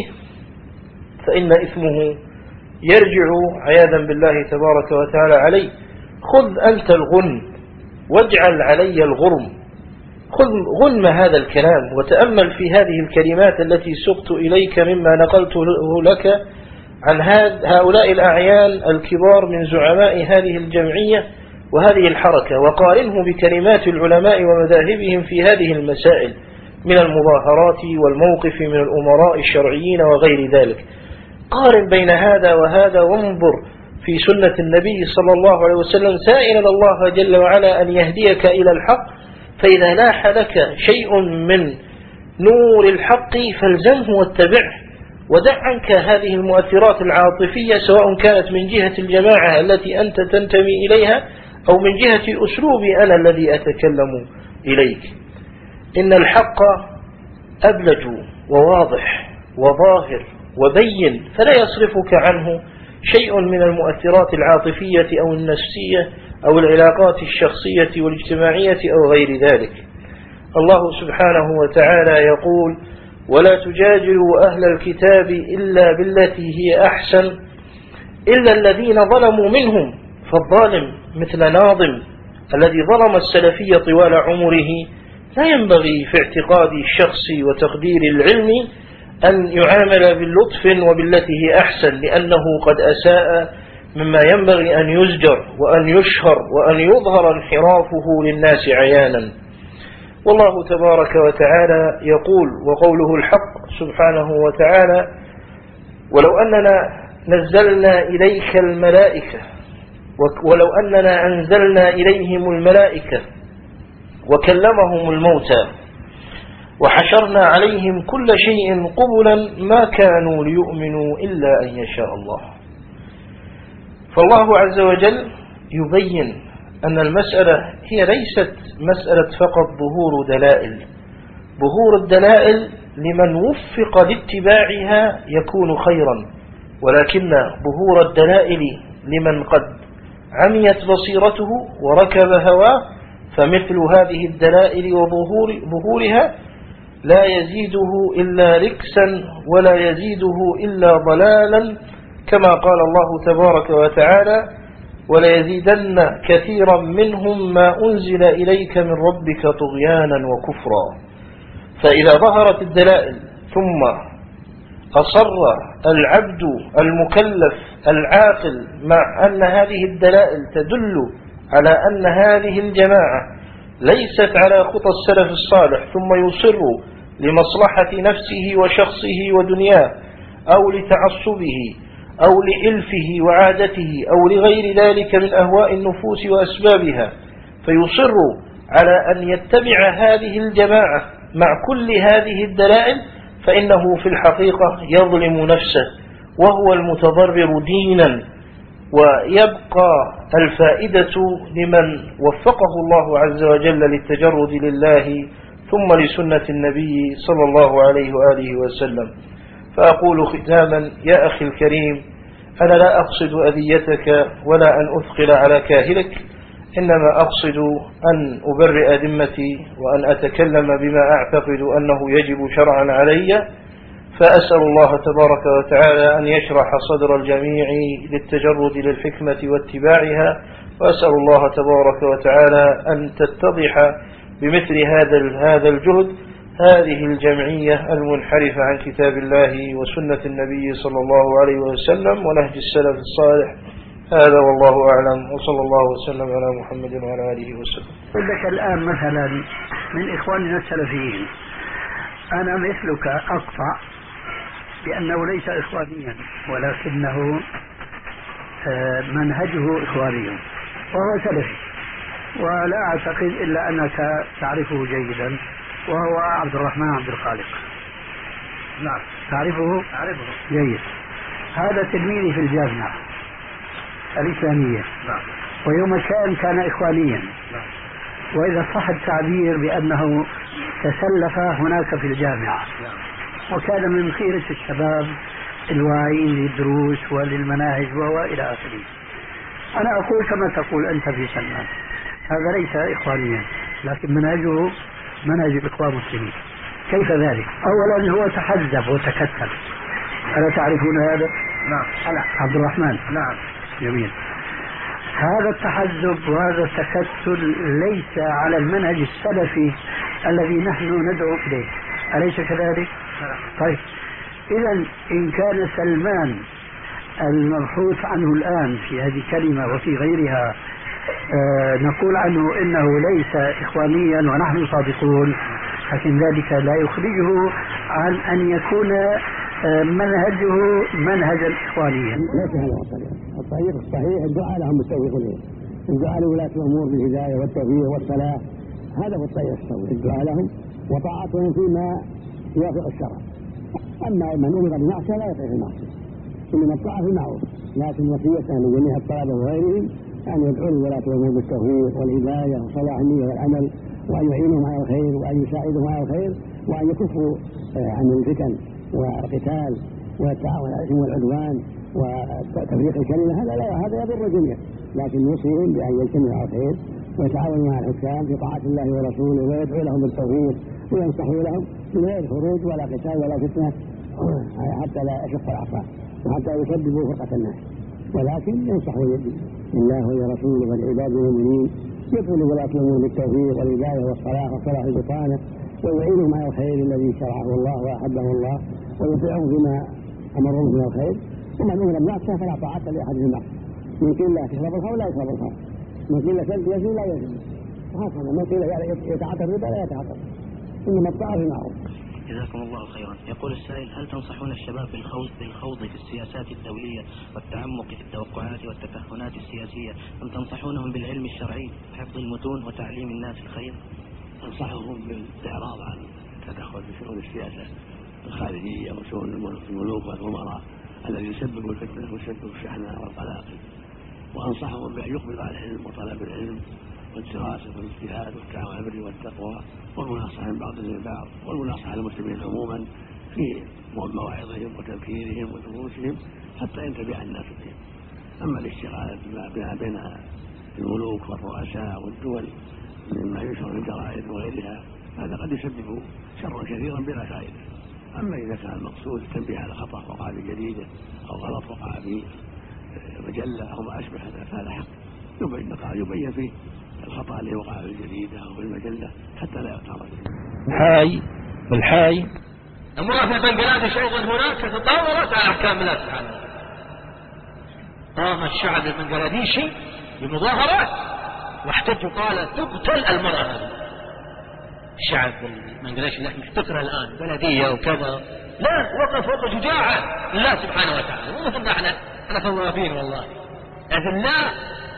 فإن إثمه يرجع عياذا بالله تبارك وتعالى علي. خذ أنت الغن واجعل علي الغرم. خذ غنم هذا الكلام وتأمل في هذه الكلمات التي سقت إليك مما نقلته لك عن هؤلاء الأعيان الكبار من زعماء هذه الجمعية وهذه الحركة، وقارنه بكلمات العلماء ومذاهبهم في هذه المسائل من المظاهرات والموقف من الأمراء الشرعيين وغير ذلك. قارن بين هذا وهذا وانظر في سنة النبي صلى الله عليه وسلم سائلا الله جل وعلا أن يهديك إلى الحق. فإذا لاح لك شيء من نور الحق فالزمه واتبعه، ودع عنك هذه المؤثرات العاطفية سواء كانت من جهة الجماعة التي أنت تنتمي إليها أو من جهة أسلوبي أنا الذي أتكلم إليك. إن الحق أبلج وواضح وظاهر وبين، فلا يصرفك عنه شيء من المؤثرات العاطفية أو النفسية أو العلاقات الشخصية والاجتماعية أو غير ذلك. الله سبحانه وتعالى يقول: ولا تجادلوا أهل الكتاب إلا بالتي هي أحسن إلا الذين ظلموا منهم. فالظالم مثل ناظم الذي ظلم السلفية طوال عمره لا ينبغي في اعتقاد الشخص وتقدير العلم أن يعامل باللطف وبالتي هي أحسن، لأنه قد أساء مما ينبغي أن يزجر وأن يشهر وأن يظهر انحرافه للناس عيانا. والله تبارك وتعالى يقول وقوله الحق سبحانه وتعالى: ولو أننا نزلنا إليك الملائكة ولو أننا أنزلنا إليهم الملائكة وكلمهم الموتى وحشرنا عليهم كل شيء قبلا ما كانوا ليؤمنوا إلا أن يشاء الله. فالله عز وجل يبين أن المسألة هي ليست مسألة فقط ظهور دلائل. ظهور الدلائل لمن وفق لاتباعها يكون خيرا، ولكن ظهور الدلائل لمن قد عميت بصيرته وركب هواه فمثل هذه الدلائل وظهورها لا يزيده إلا ركسا ولا يزيده إلا ضلالا، كما قال الله تبارك وتعالى: وليزيدن كثيرا منهم ما أنزل إليك من ربك طغيانا وكفرا. فإذا ظهرت الدلائل ثم أصر العبد المكلف العاقل مع أن هذه الدلائل تدل على أن هذه الجماعة ليست على خطى السلف الصالح، ثم يصر لمصلحة نفسه وشخصه ودنياه أو لتعصبه أو لإلفه وعادته أو لغير ذلك من أهواء النفوس وأسبابها، فيصر على أن يتبع هذه الجماعة مع كل هذه الدلائل، فإنه في الحقيقة يظلم نفسه وهو المتضرر دينا، ويبقى الفائدة لمن وفقه الله عز وجل للتجرد لله ثم لسنة النبي صلى الله عليه وآله وسلم. فأقول ختاما: يا أخي الكريم، أنا لا أقصد أذيتك ولا أن أثقل على كاهلك، إنما أقصد أن أبرئ ذمتي وأن أتكلم بما أعتقد أنه يجب شرعا علي. فأسأل الله تبارك وتعالى أن يشرح صدر الجميع للتجرد للحكمة واتباعها، وأسأل الله تبارك وتعالى أن تتضح بمثل هذا الجهد هذه الجمعية المنحرفة عن كتاب الله وسنة النبي صلى الله عليه وسلم ونهج السلف الصالح. هذا والله أعلم، وصلى الله وسلم على محمد وعلى آله وسلم. لك الآن مثلا من إخواننا السلفيين أنا مثلك أقطع بأنه ليس إخوانيا ولكنه منهجه إخواني وهو سلفي، ولا أعتقد إلا أنك تعرفه جيدا، وهو عبد الرحمن عبد الخالق. نعم تعرفه؟ أعرفه جيد. هذا تلميذي في الجامعة الإسلامية. نعم. ويوم كان إخوانيا. نعم. وإذا صح التعبير بأنه تسلف هناك في الجامعة. نعم. وكان من خيرة الشباب الواعين للدروس وللمناهج وإلى آخره. أنا أقول كما تقول أنت في سلمان، هذا ليس إخوانيا لكن منهجه منهج الإخوان المسلمين. كيف ذلك؟ أولا هو تحزب وتكتل، ألا تعرفون هذا؟ نعم. عبد الرحمن. نعم. جميل. هذا التحزب وهذا التكتل ليس على المنهج السلفي الذي نحن ندعو إليه، أليس كذلك؟ طيب، إذا إن كان سلمان المبحوث عنه الآن في هذه الكلمة وفي غيرها نقول عنه إنه ليس إخوانيا ونحن صادقون، لكن ذلك لا يخرجه عن أن يكون منهجه منهجا إخوانيا. ليس هذا الطريق الصحيح الدعاء لهم بالتوفيق والهداية، الدعاء لولاة الأمور بالهداية والتوفيق والصلاح، هذا هو الطريق الصحيح، الدعاء لهم وطاعتهم فيما يوافق الشرع. أما من أمر بمعصية لا يطيع المعصية، إنما الطاعة في المعروف، لكن وصية لجميع الطلبة وغيرهم أن يدعوا لولاة الأمور بالتوفيق والهداية وصلاح النية والعمل، وأن يعينهم على الخير وأن يساعدهم على الخير، وأن يكفوا عن الفتن والقتال والتعاون على الإثم والعدوان وتفريق الكلمة. هذا يضر الجميع، لكن يوصيهم بأن يجتمعوا على الخير ويتعاونوا مع الحكام في طاعة الله ورسوله، ويدعو لهم بالتوفيق وينصحوا لهم من غير خروج ولا قتال ولا فتنة حتى لا يشق العصا وحتى يسببوا فرقة الناس، ولكن ينصحوا لله ولرسوله والعباد المؤمنين، يدعو لولاة الأمور بالتوفيق والهداية والصلاح وصلاح البطانة، ويعينهم على الخير الذي شرعه الله وأحبه الله، ويطيعهم فيما أمرهم من الخير. ومن أمر بالمعصية فلا طاعة لأحد في المعصية، من قيل لا تشرب الخمر لا يشرب الخمر، من قيل يزني لا يزني، وهكذا من قيل يتعاطى الربا لا يتعاطى، إنما الطاعة بالمعروف. جزاكم الله خيرا. يقول السائل: هل تنصحون الشباب بالخوض في السياسات الدولية والتعمق في التوقعات والتكهنات السياسية، أم تنصحونهم بالعلم الشرعي وحفظ المتون وتعليم الناس الخير؟ أنصحهم بالإعراض عن التدخل في شؤون السياسة الخارجية وشؤون الملوك والأمراء الذي يسبب الفتنة ويسبب الشحناء والقلاقل، وأنصحهم بأن يقبلوا على العلم وطلب العلم والدراسة والاجتهاد والتعاون على البر والتقوى والمناصحة من بعضهم لبعض والمناصحة للمسلمين عموما في مواعظهم وتذكيرهم ودروسهم حتى ينتبه الناس بهم. أما الاشتغال بين الملوك والرؤساء والدول مما ينشر من الجرائد وغيرها هذا قد يسبب شرا كثيرا بلا فائدة. أما إذا كان المقصود التنبيه على خطأ وقع في جريدة أو غلط وقع في مجلة أو ما أشبه هذا حق يبين فيه الخطأ اللي وقع في الجريدة أو في المجلة حتى لا يتعرض بالحاي المرأة في بنغلاديش أيضا هناك تطورت على أحكام الله سبحانه وتعالى. قام الشعب البنغلاديشي بمظاهرات واحتجوا قال تقتل المرأة هذه. الشعب البنغلاديشي اللي محتكرها الآن بلدية وكذا لا وقف وقف شجاعة لله سبحانه وتعالى. مو مثلنا احنا ثوابين والله أذلاء.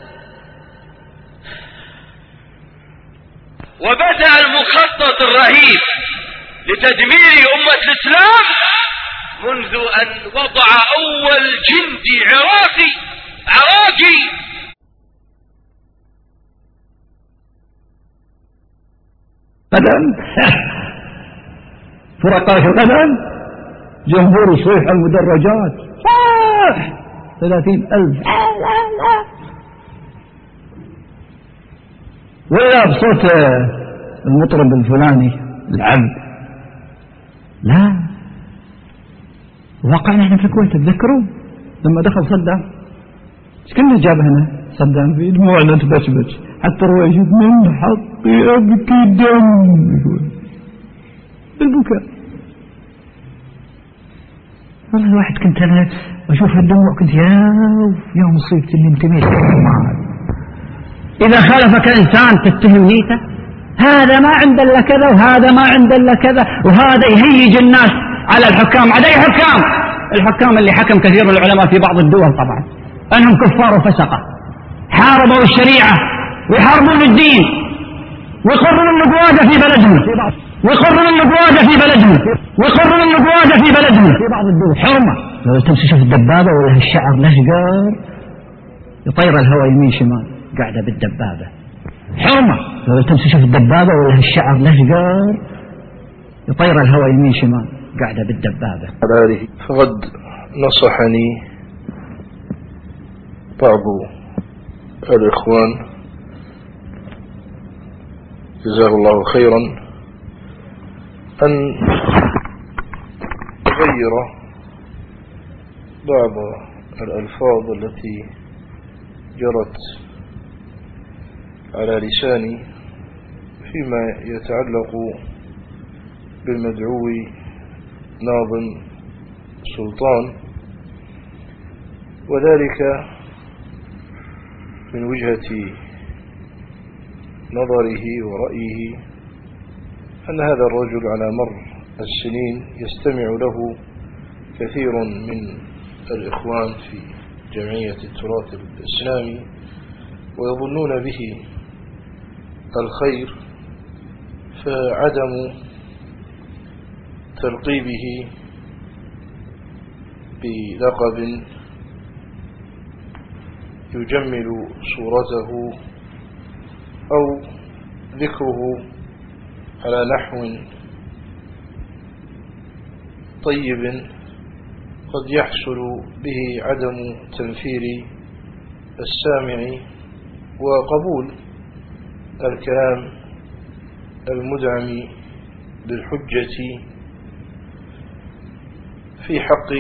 وبدأ المخطط الرهيب لتدمير أمة الإسلام منذ أن وضع أول جندي عراقي قدم فرقاء القدم جمهور يصيح المدرجات 30,000 ولا بصوت المطرب الفلاني العبد. لا واقعنا احنا في الكويت تذكروا لما دخل صدام ايش كنا جاب هنا صدام في دموعنا تبشبش حتى رويش من حط يبكي دم يقول البكاء. والله الواحد كنت انا اشوف الدموع كنت يا مصيبتي اللي انتميت معها. إذا خالفك إنسان تتهم نيته هذا ما عنده إلا كذا وهذا ما عنده إلا كذا وهذا يهيج الناس على الحكام. على أي حكام؟ الحكام اللي حكم كثير من العلماء في بعض الدول طبعا أنهم كفار وفسقة حاربوا الشريعة ويحاربون الدين ويقرون النقوادة في بلدهم في بعض الدول حرمة. لو تمشي شوف الدبابة ولا الشعر الأشقر يطير الهواء يمين شمال قاعدة بالدبابة حرمة. لو تمشي شوف الدبابة ولا الشعر الأشقر يطير الهواء يمين شمال قاعدة بالدبابة. فقد نصحني بعض الإخوان جزاه الله خيرا أن أغير بعض الألفاظ التي جرت على لساني فيما يتعلق بالمدعو ناظم سلطان، وذلك من وجهة نظره ورأيه أن هذا الرجل على مر السنين يستمع له كثير من الإخوان في جمعية التراث الإسلامي ويظنون به الخير، فعدم تلقيبه بلقب يجمل صورته أو ذكره على نحو طيب قد يحصل به عدم تنفير السامع وقبول الكلام المدعم بالحجة في حق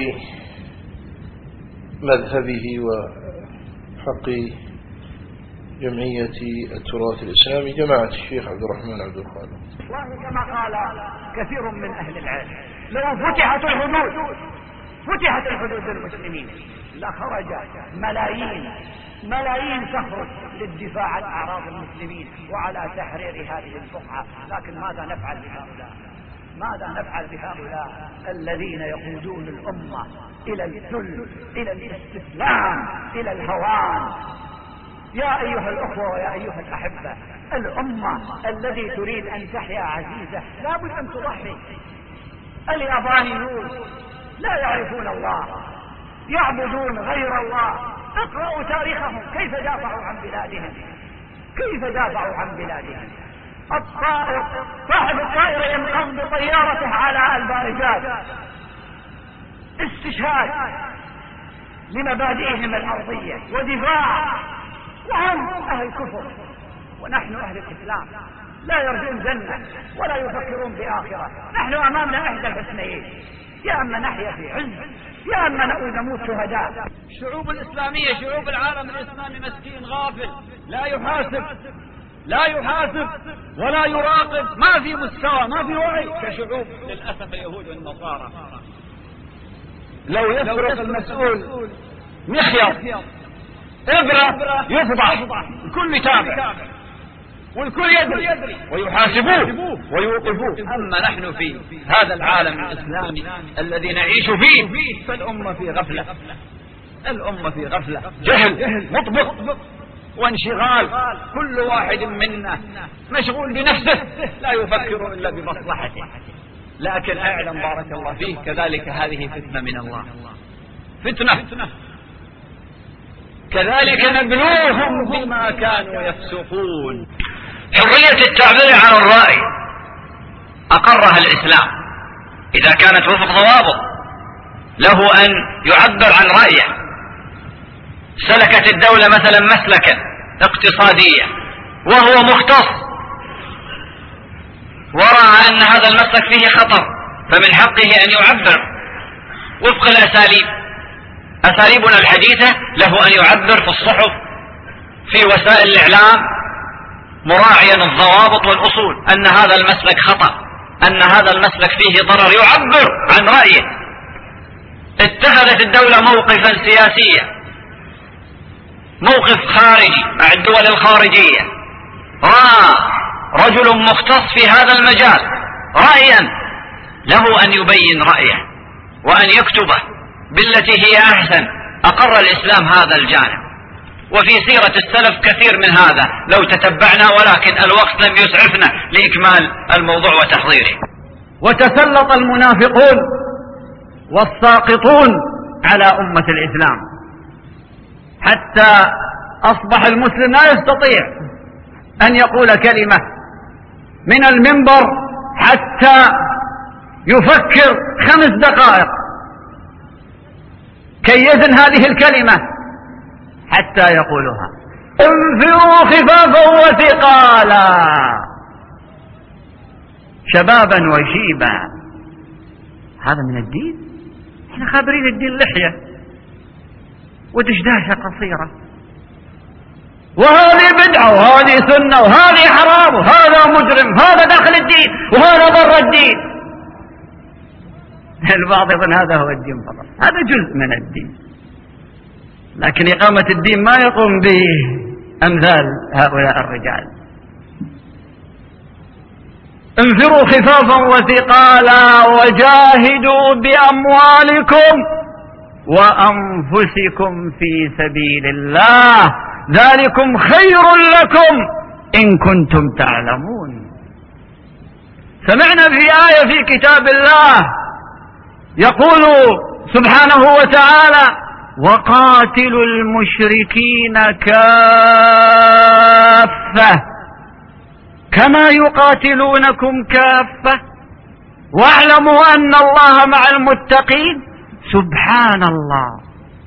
مذهبه وحق جمعية التراث الإسلامي جماعة الشيخ عبد الرحمن عبد الخالق. والله كما قال كثير من أهل العلم لو فتحت الحدود للمسلمين لخرج ملايين ملايين تخرج للدفاع عن أعراض المسلمين وعلى تحرير هذه البقعة، لكن ماذا نفعل بهؤلاء؟ ماذا نفعل بهؤلاء الذين يقودون الأمة إلى الذل، إلى الاستسلام، إلى الهوان؟ يا أيها الأخوة ويا أيها الأحبة، الأمة التي تريد أن تحيا عزيزة لابد أن تضحي. اليابانيون لا يعرفون الله، يعبدون غير الله. اقرأوا تاريخهم، كيف دافعوا عن بلادهم، كيف دافعوا عن بلادهم. الطائر صاحب الطائرة ينقض بطيارته على البارجات، استشهاد لمبادئهم الأرضية ودفاع، وهم أهل الكفر ونحن أهل الإسلام لا يرجون جنة ولا يفكرون بآخرة. نحن أمامنا إحدى الحسنيين، يا أما نحيا في عز يا أما نموت شهداء. الشعوب الإسلامية، شعوب العالم الإسلامي مسكين غافل، لا يحاسب ولا يراقب، ما في مستوى، ما في وعي كشعوب للأسف اليهود والنصارى. لو يفرق المسؤول مخيط إبرة يفضح، الكل يتابع والكل يدري ويحاسبوه ويوقفوه. أما نحن في هذا العالم الإسلامي الذي نعيش فيه فالأمة في غفلة، الأمة في غفلة، جهل مطبق وانشغال، كل واحد منا مشغول بنفسه لا يفكر إلا بمصلحته. لكن أعلم بارك الله فيه كذلك هذه فتنة من الله، فتنة كذلك نبلوهم بما كانوا يفسقون. حرية التعبير عن الرأي أقرها الإسلام إذا كانت وفق ضوابط، له أن يعبر عن رأيه. سلكت الدولة مثلا مسلكا اقتصاديا وهو مختص ورأى أن هذا المسلك فيه خطر، فمن حقه أن يعبر وفق الأساليب. أساليبنا الحديثة له أن يعبر في الصحف، في وسائل الإعلام، مراعيا الضوابط والأصول، أن هذا المسلك خطأ، أن هذا المسلك فيه ضرر، يعبر عن رأيه. اتخذت الدولة موقفا سياسيا، موقف خارجي مع الدول الخارجية، رأى رجل مختص في هذا المجال رأيا، له أن يبين رأيه وأن يكتبه بالتي هي أحسن. أقر الإسلام هذا الجانب، وفي سيرة السلف كثير من هذا لو تتبعنا، ولكن الوقت لم يسعفنا لإكمال الموضوع وتحضيره. وتسلط المنافقون والساقطون على أمة الإسلام حتى أصبح المسلم لا يستطيع أن يقول كلمة من المنبر حتى يفكر 5 دقائق كي يزن هذه الكلمة حتى يقولها. انفروا خفافا وثقالا شبابا وشيبا. هذا من الدين؟ احنا خابرين الدين لحية ودشداشة قصيرة، وهذه بدعة وهذه سنة وهذه حرام وهذا مجرم، هذا داخل الدين وهذا ضر الدين. البعض يظن هذا هو الدين فقط، هذا جزء من الدين، لكن إقامة الدين ما يقوم به أمثال هؤلاء الرجال. انفروا خفافا وثقالا وجاهدوا بأموالكم وأنفسكم في سبيل الله ذلكم خير لكم إن كنتم تعلمون. سمعنا في آية في كتاب الله يقول سبحانه وتعالى: وقاتلوا المشركين كافة كما يقاتلونكم كافة واعلموا أن الله مع المتقين. سبحان الله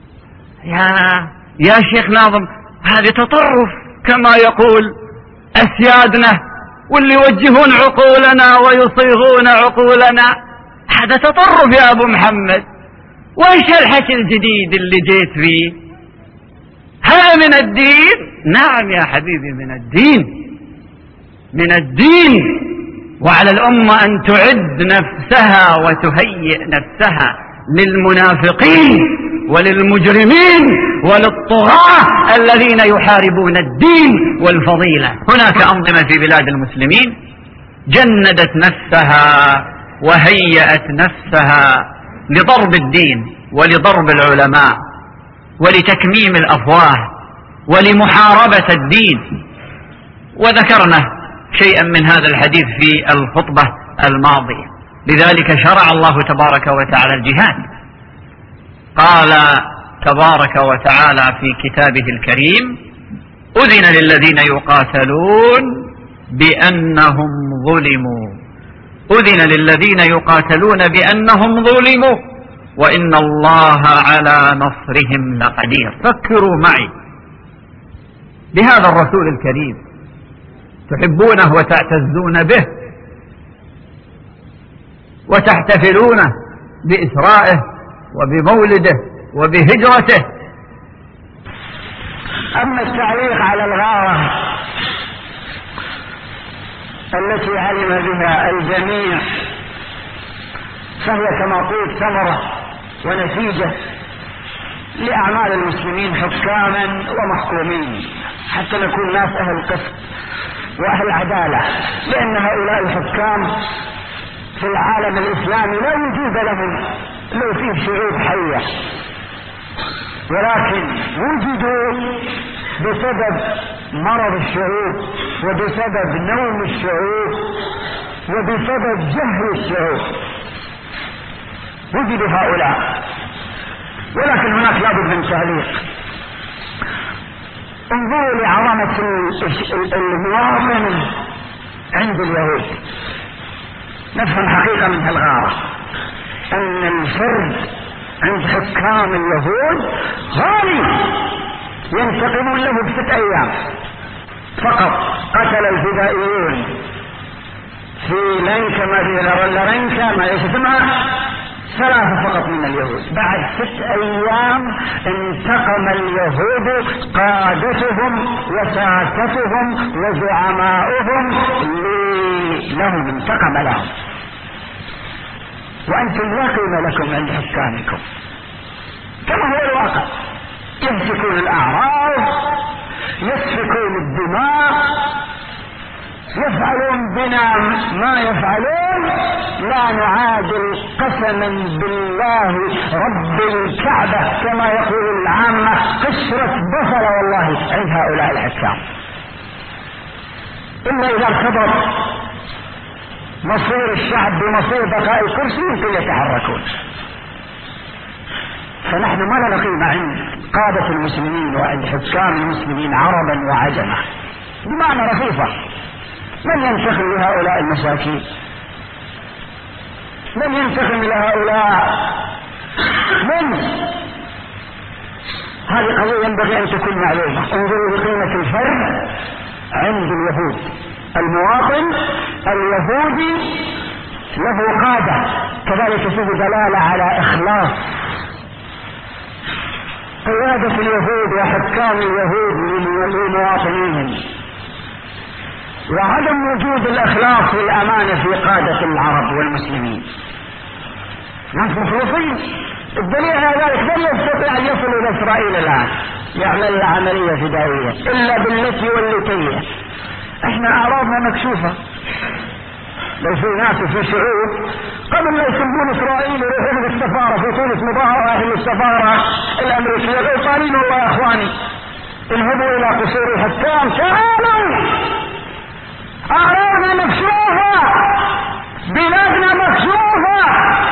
يا شيخ ناظم، هذا تطرف كما يقول أسيادنا واللي يوجهون عقولنا ويصيغون عقولنا، هذا تطرف يا أبو محمد. وإيش الحكي الجديد اللي جيت فيه؟ هذا من الدين؟ نعم يا حبيبي من الدين، من الدين. وعلى الأمة أن تعد نفسها وتهيئ نفسها للمنافقين وللمجرمين وللطغاة الذين يحاربون الدين والفضيلة. هناك أنظمة في بلاد المسلمين جندت نفسها وهيأت نفسها لضرب الدين ولضرب العلماء ولتكميم الأفواه ولمحاربة الدين، وذكرنا شيئا من هذا الحديث في الخطبة الماضية. لذلك شرع الله تبارك وتعالى الجهاد. قال تبارك وتعالى في كتابه الكريم: أذن للذين يقاتلون بأنهم ظلموا. أذن للذين يقاتلون بأنهم ظلموا وإن الله على نصرهم لقدير. فكروا معي بهذا الرسول الكريم، تحبونه وتعتزون به وتحتفلون بإسرائه وبمولده وبهجرته. أما التعليق على الغارة التي علم بها الجميع فهي كما قلت ثمرة ونتيجة لأعمال المسلمين حكاما ومحكومين، حتى نكون ناس أهل قسط وأهل عدالة، لأن هؤلاء الحكام في العالم الإسلامي لا وجود لهم لو فيه شعوب حية، ولكن وجدوا بسبب مرض الشعوب وبسبب نوم الشعوب وبسبب جهل الشعوب وجدوا هؤلاء. ولكن هناك لابد من تعليق. انظروا لعظمة المواطن عند اليهود. نفهم حقيقة من الغارة أن الفرد عند حكام اليهود غالي، ينتقمون له ب6 أيام فقط. قتل الفدائيون في لنكا ما اسمها 3 فقط من اليهود. بعد 6 أيام انتقم اليهود قادتهم وساستهم وزعماؤهم لهم، انتقم لهم. وأنتم لا قيمة لكم عند حكامكم كما هو الواقع. يمسكون الأعراض، يسفكون الدماء، يفعلون بنا ما يفعلون. لا نعادل قسما بالله رب الكعبة كما يقول العامة قشرة بصل والله عند هؤلاء الحكام، إلا إذا ارتبط مصير الشعب بمصير بقاء الكرسي يمكن يتحركون. فنحن ما لنا قيمة عند قادة المسلمين وعند حكام المسلمين عربا وعجما بمعنى رخيصة. من ينتقم لهؤلاء المساكين؟ من ينتقم لهؤلاء؟ من؟ هذه قضية ينبغي أن تكون معلومة. انظروا لقيمة الفرد عند اليهود. المواطن اليهودي له قادة، كذلك فيه دلالة على إخلاص قيادة اليهود وحكام اليهود لمواطنيهم، وعدم وجود الإخلاص والأمانة في قادة العرب والمسلمين. ناس مخلصين. الدليل على ذلك لن يستطيع أن يصل إلى إسرائيل الآن يعمل له عملية فدائية إلا بالتي والتية. احنا أعراضنا مكشوفة. لو في ناس في شعوب قبل لا يسمون إسرائيل يروحون للسفارة في تونس مظاهرة أهل السفارة الأمريكية قالين والله يا أخواني اذهبوا إلى قصور الحكام، تعالوا أعراضنا مكشوفة، بلادنا مكشوفة،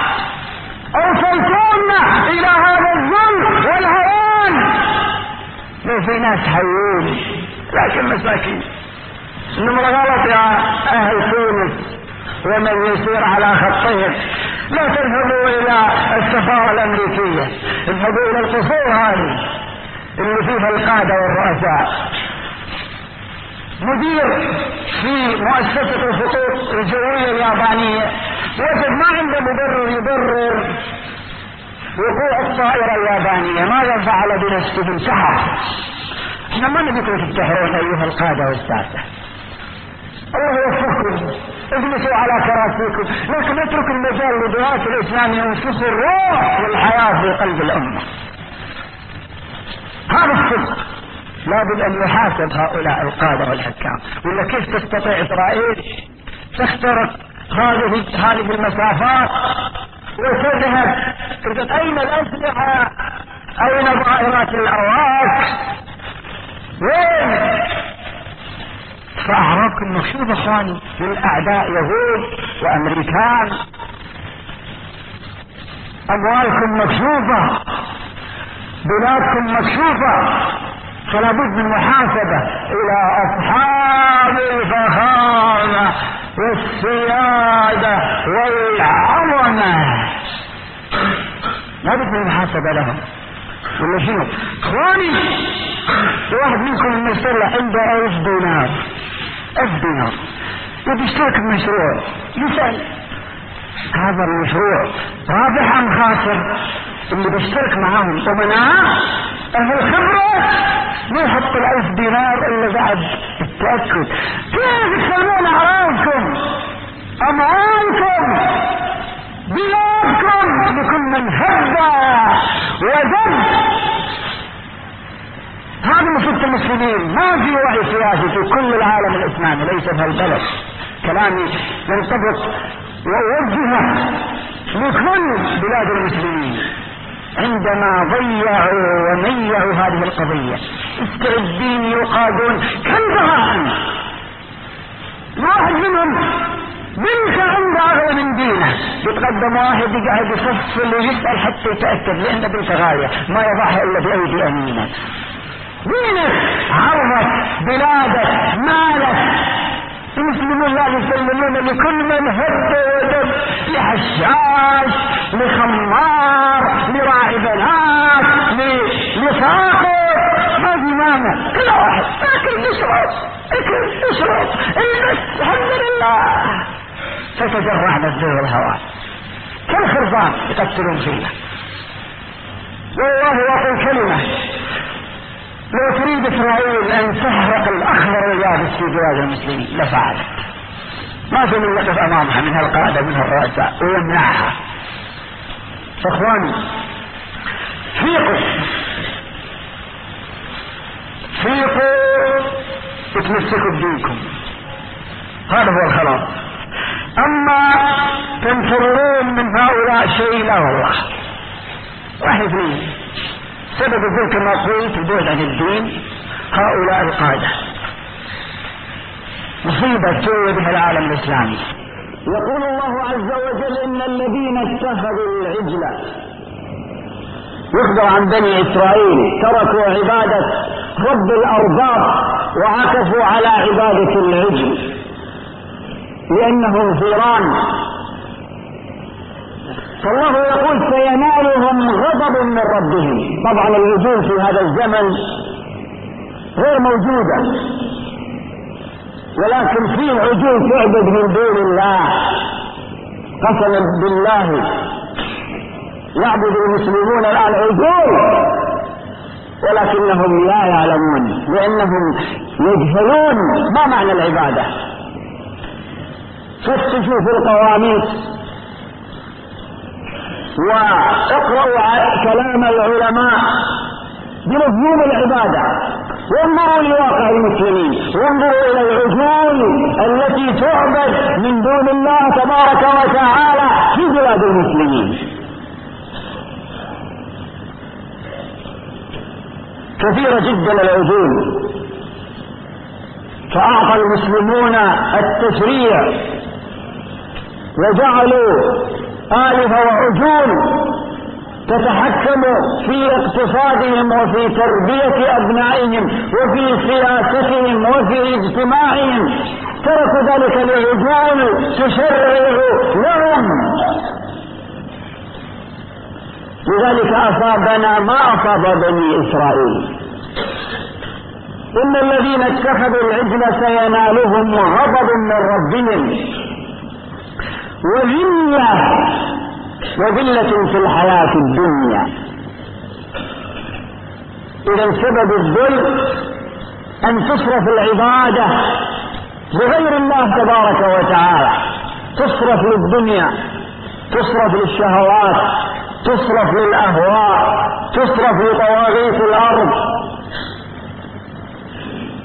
أوصلتونا إلى هذا الظلم والهوان. لو في ناس حيون لكن مساكين. إنما غلط يا أهل تونس ومن يسير على خطهم، لا تذهبوا إلى السفارة الأمريكية، اذهبوا إلى القصور هذه اللي فيها القادة والرؤساء. مدير في مؤسسة الخطوط الجوية اليابانية وجد ما عنده مبرر يبرر وقوع الطائرة اليابانية، ماذا فعل بنفسه؟ انتحر. احنا ما نبيكم تنتحرون أيها القادة والساسة، الله يوفقكم، اجلسوا على كراسيكم، لكن اتركوا المجال لدعاة الإسلام ينفخوا الروح والحياة في قلب الأمة. هذا الصدق. لابد أن يحاسب هؤلاء القادة والحكام. ولا كيف تستطيع إسرائيل تخترق هذه المسافات وتذهب؟ أين الأسلحة؟ أين ظاهرات الأرواح؟ وين؟ فأعرابكم مكشوفة اخواني، للأعداء يهود وأمريكان، أموالكم مكشوفة، بلادكم مكشوفة، فلا بد من محاسبة إلى أصحاب الفخامة والسيادة والعظمة، لا بد من محاسبة لهم. ولا شنو اخواني؟ واحد منكم لما يصير عنده 1000 دينار وبيشترك بمشروع، يسأل هذا المشروع رابح أم خاسر؟ اللي بيشترك معهم أمناء أهل خبرة، ما يحط 1000 دينار إلا بعد التأكد. كيف تسلمون أعراضكم أموالكم بلادكم بكل من هدى وزد؟ هذا مصيبة المسلمين، ما في وعي سياسي في كل العالم الإسلامي، ليس في البلد. كلامي ينطبق ووجه لكل بلاد المسلمين عندما ضيعوا وميعوا هذه القضية، مستعدين يقادون كالبهائم. واحد منهم بنت عنده أغلى من دينه، يتقدم واحد يقعد يفصل ويسأل حتى يتأكد، لأن بنت غالية ما يضعها إلا بأيدي أمينة. دينك، عرضك، بلادك، مالك، المسلمون لا يسلمون لكل من هد ودب، لحشاش، لخمار، لراعي بنات، لساقط، ما في مانع. كل واحد اكل يشرب البس، الحمد لله. فتجرعنا الزور الهواء كالخرفان يقتلون فينا. والله يقول كلمة، لو تريد إسرائيل أن تحرق الأخضر واليابس في بلاد المسلمين لفعلت، ما في من يقف أمامها من القادة من الرؤساء ويمنعها. فإخواني فيقوا اتمسكوا بدينكم، هذا هو الخلاص. أما تنفرون من هؤلاء شيء، لا والله. واحد اثنين، سبب ذلك ما قلت البعد عن الدين، هؤلاء القادة مصيبة سوى بها العالم الإسلامي. يقول الله عز وجل إن الذين اتخذوا العجل، يخبر عن بني إسرائيل، تركوا عبادة رب الأرباب وعكفوا على عبادة العجل لأنهم ثيران. فالله يقول سينالهم غضب من ربهم. طبعا العجول في هذا الزمن غير موجودة، ولكن في عجول تعبد من دون الله، قسما بالله يعبد المسلمون الآن عجول ولكنهم لا يعلمون، لأنهم يجهلون ما معنى العبادة. فتشوا في القواميس واقرأوا كلام العلماء بمفهوم العبادة، وانظروا لواقع المسلمين، وانظروا إلى العجول التي تعبد من دون الله تبارك وتعالى في بلاد المسلمين. كثيرة جدا العجول، فأعطى المسلمون التشريع وجعلوا آلهة وعجول تتحكم في اقتصادهم وفي تربية أبنائهم وفي سياستهم وفي اجتماعهم. تركوا ذلك للعجول تشرع لهم، لذلك أصابنا ما أصاب بني إسرائيل. إن الذين اتخذوا العجل سينالهم غضب من ربهم وذلة في الحياة الدنيا. إذا سبب الذل أن تصرف العبادة لغير الله تبارك وتعالى، تصرف للدنيا، تصرف للشهوات، تصرف للأهواء، تصرف لطواغيت الأرض،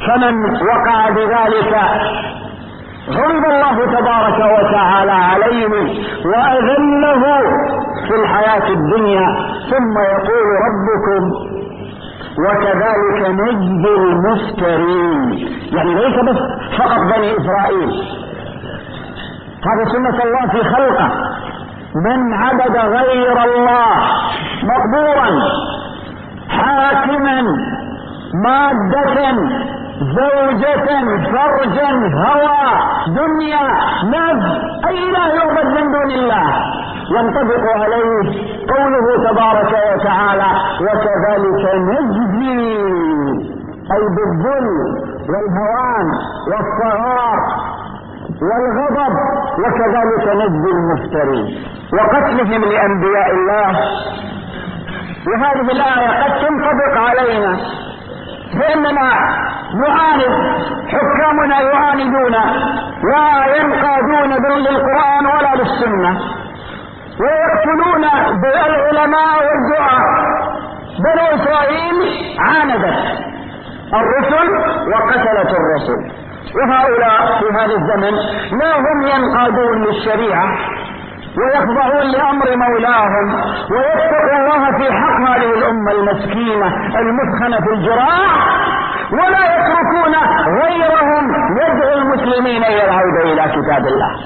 فمن وقع بذلك غضب الله تبارك وتعالى عليه وأذله في الحياة الدنيا. ثم يقول ربكم وكذلك نجزي المفترين، يعني ليس بس فقط بني إسرائيل، هذا سنة الله في خلقه. من عبد غير الله مقبورا حاكما مادة زوجة فرجا هوى دنيا نفس أي لا يعبد من دون الله، ينطبق عليه قوله تبارك وتعالى وكذلك نجزي، أي بالذل والهوان والصغار والغضب، وكذلك نجزي المفترين وقتلهم لأنبياء الله. وهذه الآية قد تنطبق علينا، فإننا نعاند، حكامنا يعاندون لا ينقادون للقرآن ولا للسنة، ويقتلون بالعلماء والدعاء. بنو إسرائيل عاندت الرسل وقتلت الرسل، وهؤلاء في هذا الزمن لا هم ينقادون للشريعة ويخضعون لأمر مولاهم ويتقوا الله في حق هذه الأمة المسكينة المثخنة في الجراح، ولا يتركون غيرهم يدعو المسلمين إلى العودة إلى كتاب الله.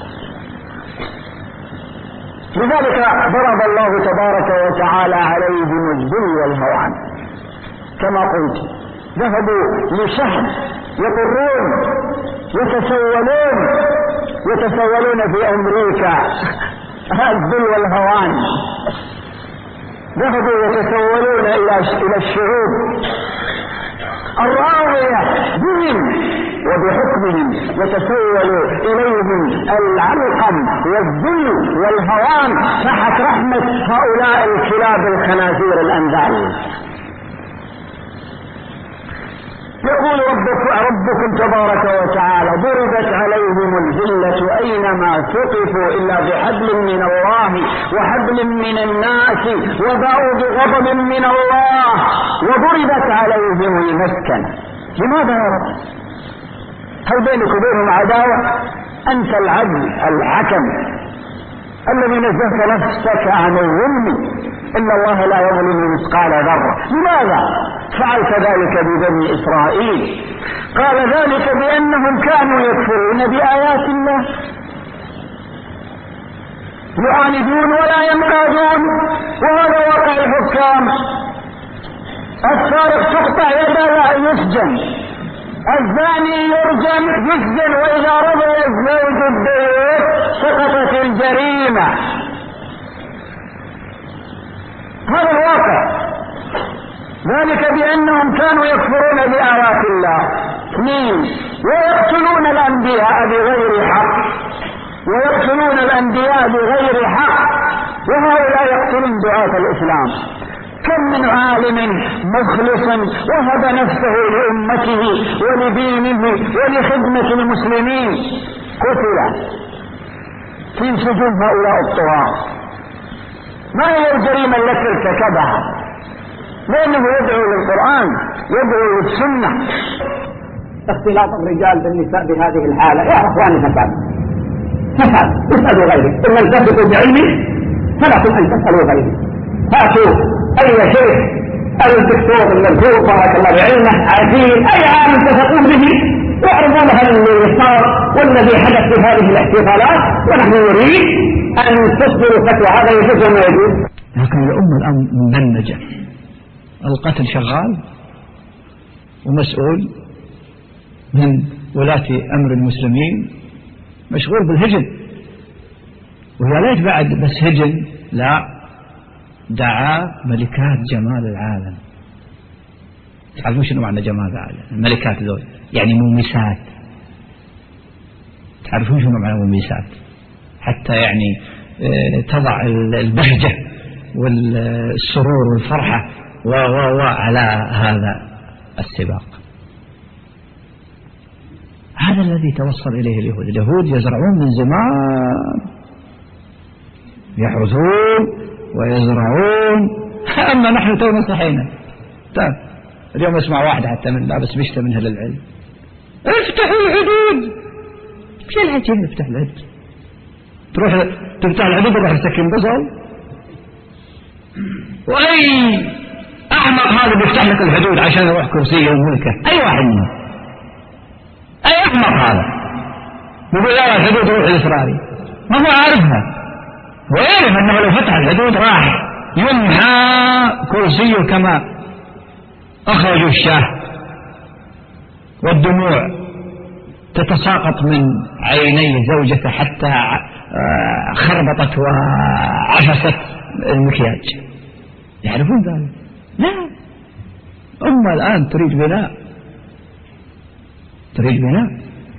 لذلك ضرب الله تبارك وتعالى عليهم الذل والهوان. كما قلت ذهبوا لشهر يطرون يتسولون في أمريكا، الذل والهوان. ذهبوا يتسولون إلى الشعوب الراضية بهم وبحكمهم، يتسول إليهم العلقم والذل والهوان تحت رحمة هؤلاء الكلاب الخنازير الأنذال. يقول ربكم تبارك وتعالى ضربت عليهم الذلة أينما ثقفوا إلا بحبل من الله وحبل من الناس وباءوا بغضب من الله وضربت عليهم المسكنة. لماذا يا رب؟ هل بينك وبينهم عداوة؟ أنت العدل الحكم الذي نزهت نفسك عن الظلم، إن الله لا يظلم مثقال ذرة. لماذا فعلت ذلك ببني إسرائيل؟ قال ذلك بأنهم كانوا يكفرون بآيات الله، يعاندون ولا ينقادون، وهذا واقع الحكام. السارق تقطع يده لا يسجن، الزاني يسجن، وإذا رضي الزوج البيت سقطت الجريمة. هذا الواقع. ذلك بأنهم كانوا يكفرون بآيات الله. 2 ويقتلون الأنبياء بغير حق، بغير حق، وهؤلاء يقتلون دعاة الإسلام. كم من عالم مخلص وهب نفسه لأمته ولدينه ولخدمة المسلمين قتل في سجون هؤلاء الطغاة. ما هي الجريمة التي ارتكبها؟ لأنه يدعو للقرآن، يدعو للسنة. اختلاط الرجال بالنساء بهذه الحالة يا أخواني فساد، اسألوا غيره، إن لم تثقوا بعلمي فلكم أن تسألوا غيره. هاتوا أي شيخ، أي دكتور المرجو بارك الله بعلمه عزيز، أي عالم تثقون به، واعرضوا لها اللي صار والذي حدث في هذه الاحتفالات، ونحن نريد أن تصدروا فتوى هذا يجوز وما يجوز. لكن الأمة الآن مبنجة، القتل شغال، ومسؤول من ولاة أمر المسلمين مشغول بالهجن، ويا ليت بعد بس هجن، لا، دعا ملكات جمال العالم. تعرفون شنو معنى جمال العالم؟ الملكات ذول يعني مومسات. تعرفون شنو معنى مومسات؟ حتى يعني تضع البهجة والسرور والفرحة على هذا السباق. هذا الذي توصل إليه اليهود يزرعون من زمان، يحرثون ويزرعون. أما نحن تونا صحينا. اليوم اسمع واحد حتى من لا بس بيشتى منها للعلم، افتحوا الحدود. مش الحكي نفتح الحدود؟ تروح تفتح الحدود وروح تسكن بصل. وأي أحمق هذا بيفتح لك الحدود عشان يروح كرسيه وملكه؟ أي واحد منهم؟ أي أحمق هذا يقول لا الحدود روح الإسرائيلي؟ ما هو عارفها، ويعرف أنه لو فتح الحدود راح يمحى كرسيه كما أخرجوا الشاه، والدموع تتساقط من عيني زوجته حتى خربطت وعفست المكياج. يعرفون ذلك؟ لا. أمة الآن تريد بناء، تريد بناء،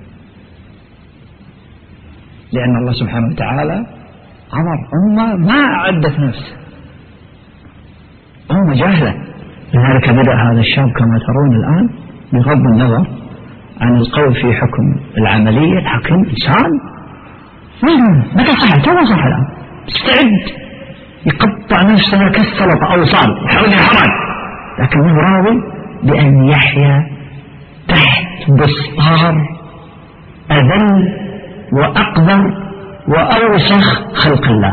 لأن الله سبحانه وتعالى أمر أمة ما أعدت نفسها، أمة جاهلة. لذلك بدأ هذا الشاب كما ترون الآن بغض النظر عن القول في حكم العملية، الحكم إنسان متى صح؟ تو صح الآن استعد يقطع نفسه كالسلطة أو صال يحاول الحرام، لكنه راضي بأن يحيا تحت بسطار أذل وأقذر وأوسخ خلق الله.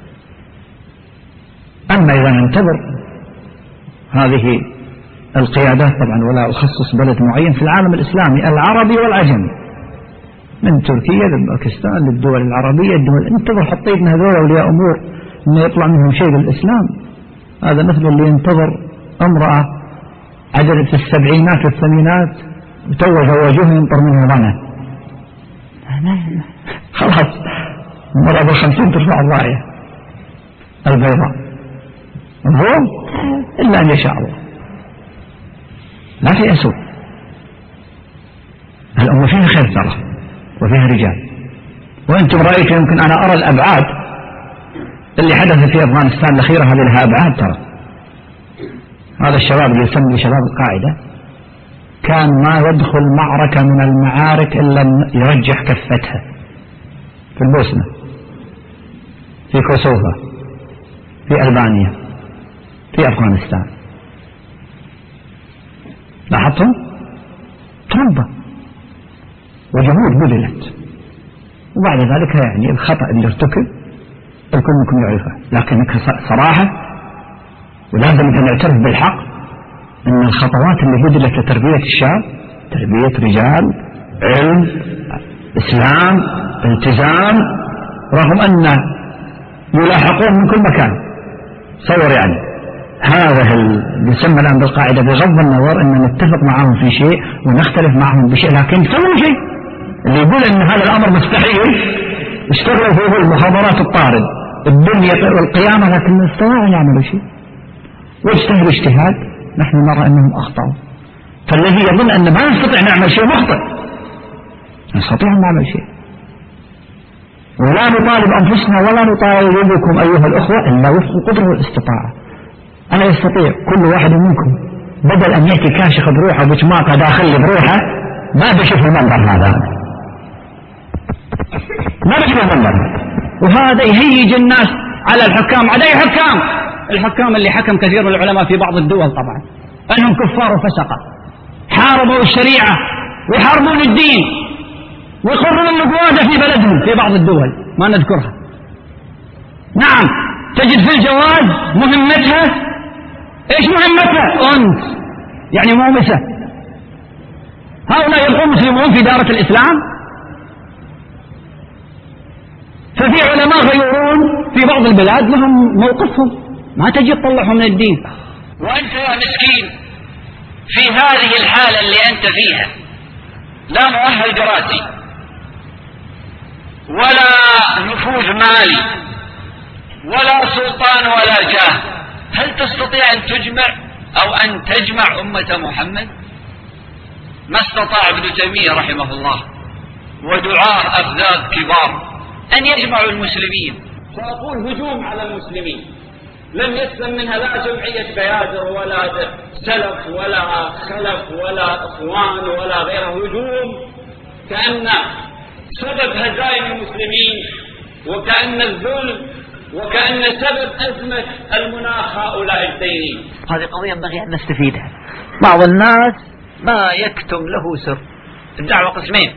أما إذا ننتظر هذه القيادات طبعا، ولا أخصص بلد معين في العالم الإسلامي العربي والعجمي، من تركيا لباكستان للدول العربية، الدول انتظر حطيتنا هذول أولياء أمور إنه يطلع منهم شيء للإسلام. هذا مثل اللي ينتظر امرأة عددت السبعينات والثمانينات وتو زواجها ينطر منه ظنه. خلاص المرأة ب50 ترفع الراية البيضاء، مفهوم؟ إلا أن يشاء الله، لا تيأسوا. الأمة فيها خير ترى وفيها رجال، وأنتم رأيتم، يمكن أنا أرى الأبعاد اللي حدث في أفغانستان الأخيرة، هذه لها أبعاد ترى. هذا الشباب اللي يسمى شباب القاعدة كان ما يدخل معركة من المعارك إلا يرجح كفتها، في البوسنة، في كوسوفا، في ألبانيا، في أفغانستان. لاحظتم؟ تربة وجهود بذلت، وبعد ذلك يعني الخطأ اللي ارتكب الكل منكم يعرفه، لكنك صراحة ولازم أن نعترف بالحق أن الخطوات اللي بذلت لتربية الشاب تربية رجال علم إسلام التزام، رغم أن يلاحقون من كل مكان. صور يعني هذا اللي يسمى الآن بالقاعدة، بغض النظر أن نتفق معهم في شيء ونختلف معهم بشيء، لكن سووا شيء. اللي يقول أن هذا الأمر مستحيل اشتغلوا فيه المخابرات الطارد الدنيا والقيامة، لكن استطاعوا يعملوا شيء واجتهدوا اجتهاد نحن نرى أنهم أخطأوا. فالذي يظن أن ما نستطيع نعمل شيء مخطئ، نستطيع أن نعمل شيء، ولا نطالب أنفسنا ولا نطالبكم أيها الأخوة إلا وفق القدرة والاستطاعة. أنا يستطيع كل واحد منكم بدل أن يأتي كاشخ بروحه بجماقة داخل بروحه، ما بشوف المنظر هذا، ما بشوف المنظر، وهذا يهيج الناس على الحكام. على أي حكام؟ الحكام اللي حكم كثير من العلماء في بعض الدول طبعا أنهم كفار وفسقة، حاربوا الشريعة ويحاربون الدين ويقرون النبوة في بلدهم في بعض الدول ما نذكرها. نعم تجد في الجواز مهمتها ايش مهمتها؟ أنت يعني مؤمسة. هؤلاء يبقون مسلمون في دارة الإسلام. ففي علماء غيورون في بعض البلاد لهم موقفهم، ما تجي تطلعهم من الدين. وأنت يا مسكين في هذه الحالة اللي أنت فيها، لا مؤهل دراسي ولا نفوذ مالي ولا سلطان ولا جاه، هل تستطيع أن تجمع أو أن تجمع أمة محمد؟ ما استطاع ابن تيمية رحمه الله ودعاة أفذاذ كبار أن يجمعوا المسلمين. سأقول هجوم على المسلمين لم يسلم منها لا جمعية بيادر ولا سلف ولا خلف ولا إخوان ولا غيره، هجوم كأن سبب هزائم المسلمين وكأن الذل وكأن سبب أزمة المناخ هؤلاء الدينين. هذه قضية ينبغي أن نستفيدها. بعض الناس ما يكتم له سر الدعوة قسمين،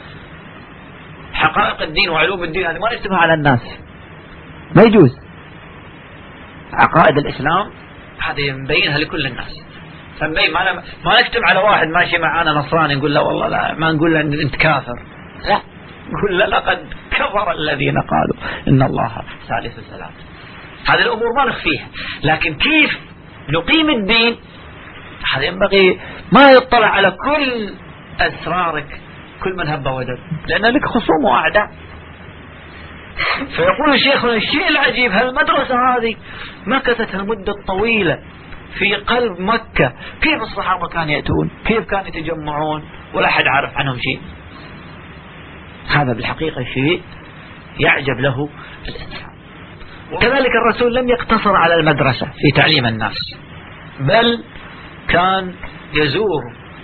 حقائق الدين وعلوم الدين هذه ما نكتبها على الناس، ما يجوز. عقائد الإسلام هذه نبينها لكل الناس، فنبين ما نكتب على واحد ماشي معانا نصراني نقول له والله لا، ما نقول له أنت كافر، لا، نقول له لقد كفر الذين قالوا إن الله ثالث ثلاثة. هذه الأمور ما نخفيها، لكن كيف نقيم الدين هذا ينبغي ما يطلع على كل أسرارك، كل من هب ودب، لأن لك خصوم وأعداء. فيقول الشيخ الشيء العجيب هالمدرسة هذه مكثت المدة الطويلة في قلب مكة، كيف الصحابة كانوا يأتون، كيف كانوا يتجمعون ولا أحد عارف عنهم شيء. هذا بالحقيقة شيء يعجب له الإنسان. وكذلك الرسول لم يقتصر على المدرسة في تعليم الناس، بل كان يزور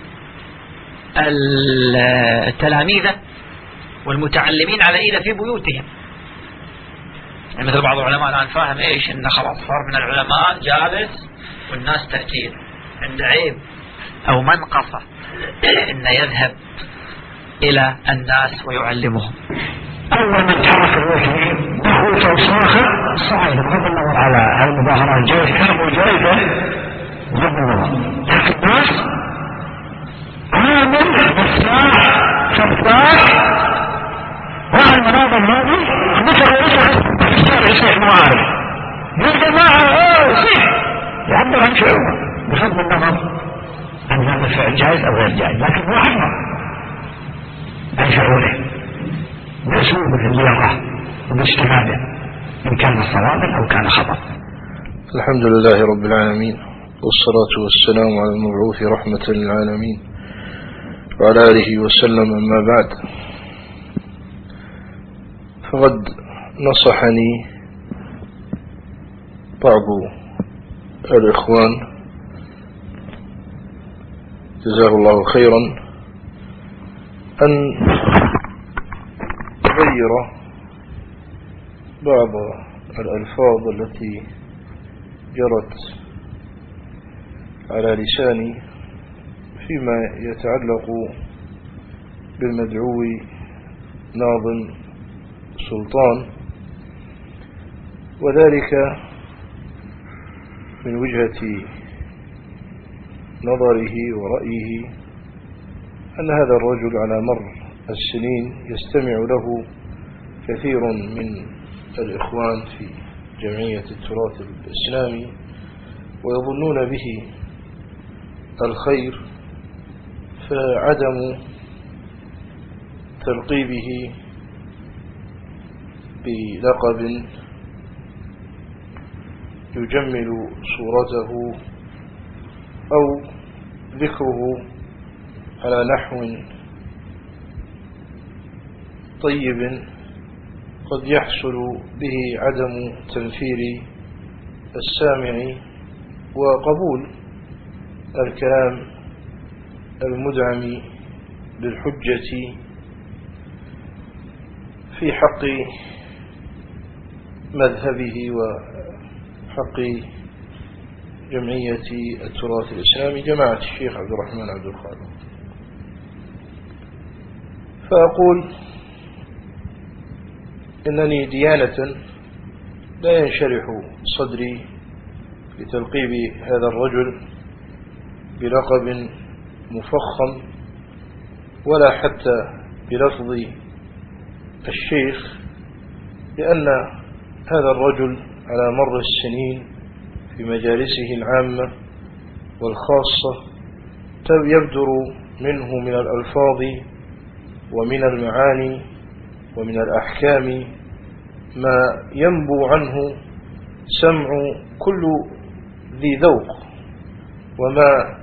التلاميذ والمتعلمين على إيده في بيوتهم. يعني مثل بعض العلماء الآن فاهم إيش، إنه خلاص صار من العلماء جالس والناس تأتيه عند عيب أو منقصة إنه يذهب إلى الناس ويعلمهم. أول من تعرف الوحي دعوته وصاخه صعد بغض النظر على المظاهرات الجيفة وجيفة بغض النظر، لكن الناس عامل مفتاح فتاح وعلى المناظر هذه مثل رجع يصيح معارف يا جماعة يصيح يعبر عن شعوره بغض النظر عن هذا الفعل جائز أو غير جائز، لكن هو عبر عن شعوره بأسلوب اللياقة والاستفادة إن كان صوابا أو كان خطأ. الحمد لله رب العالمين، والصلاة والسلام على المبعوث رحمة للعالمين وعلى آله وسلم. أما بعد، فقد نصحني بعض الإخوان جزاه الله خيرا أن أغير بعض الألفاظ التي جرت على لساني فيما يتعلق بالمدعو ناظم سلطان، وذلك من وجهة نظره ورأيه أن هذا الرجل على مر السنين يستمع له كثير من الإخوان في جمعية التراث الإسلامي ويظنون به الخير، فعدم تلقيبه بلقب يجمل صورته أو ذكره على نحو طيب قد يحصل به عدم تنفير السامع وقبول الكلام المدعم للحجة في حق مذهبه وحق جمعية التراث الإسلامي جماعة الشيخ عبد الرحمن عبد الخالق. فأقول إنني ديانة لا ينشرح صدري لتلقيب هذا الرجل بلقب مفخم ولا حتى بلفظ الشيخ، لأن هذا الرجل على مر السنين في مجالسه العامة والخاصة يبدر منه من الألفاظ ومن المعاني ومن الأحكام ما ينبو عنه سمع كل ذي ذوق، وما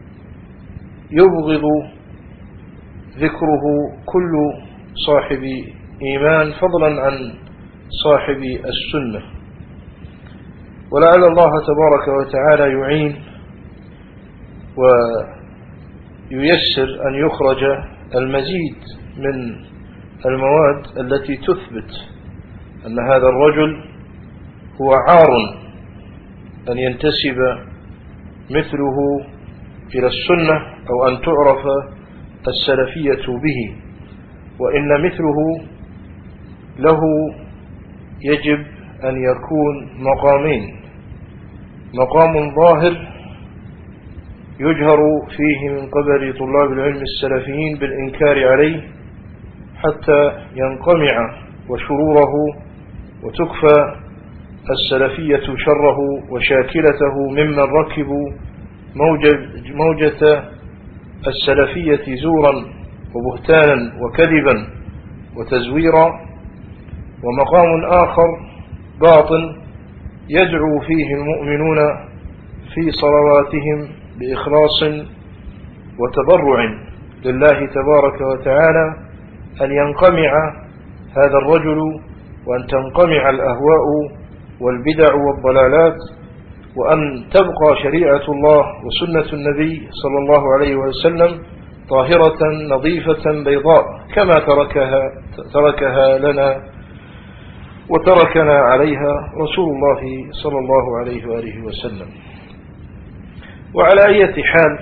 يبغض ذكره كل صاحب إيمان فضلا عن صاحب السنة. ولعل الله تبارك وتعالى يعين وييسر أن يخرج المزيد من المواد التي تثبت أن هذا الرجل هو عار أن ينتسب مثله إلى السنة أو أن تعرف السلفية به، وإن مثله له يجب أن يكون مقامين: مقام ظاهر يجهر فيه من قبل طلاب العلم السلفيين بالإنكار عليه حتى ينقمع وشروره وتكفى السلفية شره وشاكلته ممن ركبوا موجة السلفية زورا وبهتانا وكذبا وتزويرا. ومقام آخر باطن يدعو فيه المؤمنون في صلواتهم بإخلاص وتضرع لله تبارك وتعالى أن ينقمع هذا الرجل وأن تنقمع الأهواء والبدع والضلالات، وأن تبقى شريعة الله وسنة النبي صلى الله عليه وسلم طاهرة نظيفة بيضاء كما تركها لنا وتركنا عليها رسول الله صلى الله عليه وآله وسلم. وعلى أي حال،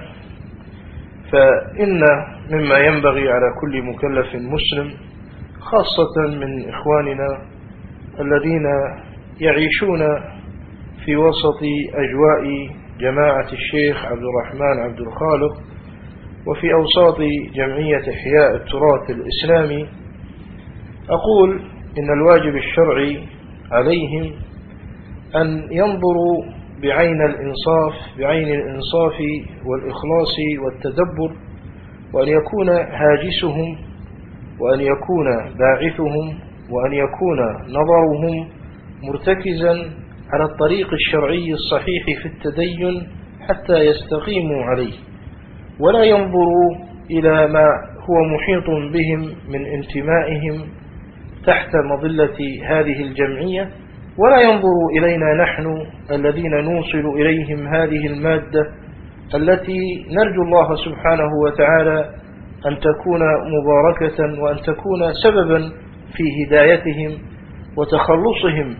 فإن مما ينبغي على كل مكلف مسلم، خاصة من إخواننا الذين يعيشون في وسط أجواء جماعة الشيخ عبد الرحمن عبد الخالق وفي أوساط جمعية إحياء التراث الإسلامي، أقول إن الواجب الشرعي عليهم أن ينظروا بعين الإنصاف والإخلاص والتدبر، وأن يكون هاجسهم وأن يكون باعثهم وأن يكون نظرهم مرتكزا على الطريق الشرعي الصحيح في التدين حتى يستقيموا عليه، ولا ينظروا إلى ما هو محيط بهم من انتمائهم تحت مظلة هذه الجمعية، ولا ينظروا إلينا نحن الذين نوصل إليهم هذه المادة التي نرجو الله سبحانه وتعالى أن تكون مباركة وأن تكون سببا في هدايتهم وتخلصهم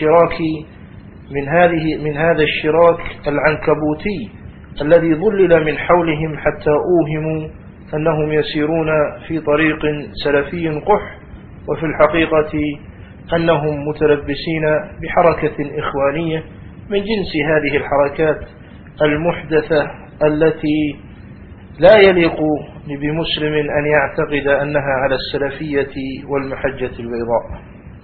من هذا الشراك العنكبوتي الذي ظلل من حولهم حتى أوهموا أنهم يسيرون في طريق سلفي قح، وفي الحقيقة أنهم متلبسين بحركة إخوانية من جنس هذه الحركات المحدثة التي لا يليق بمسلم أن يعتقد أنها على السلفية والمحجة البيضاء.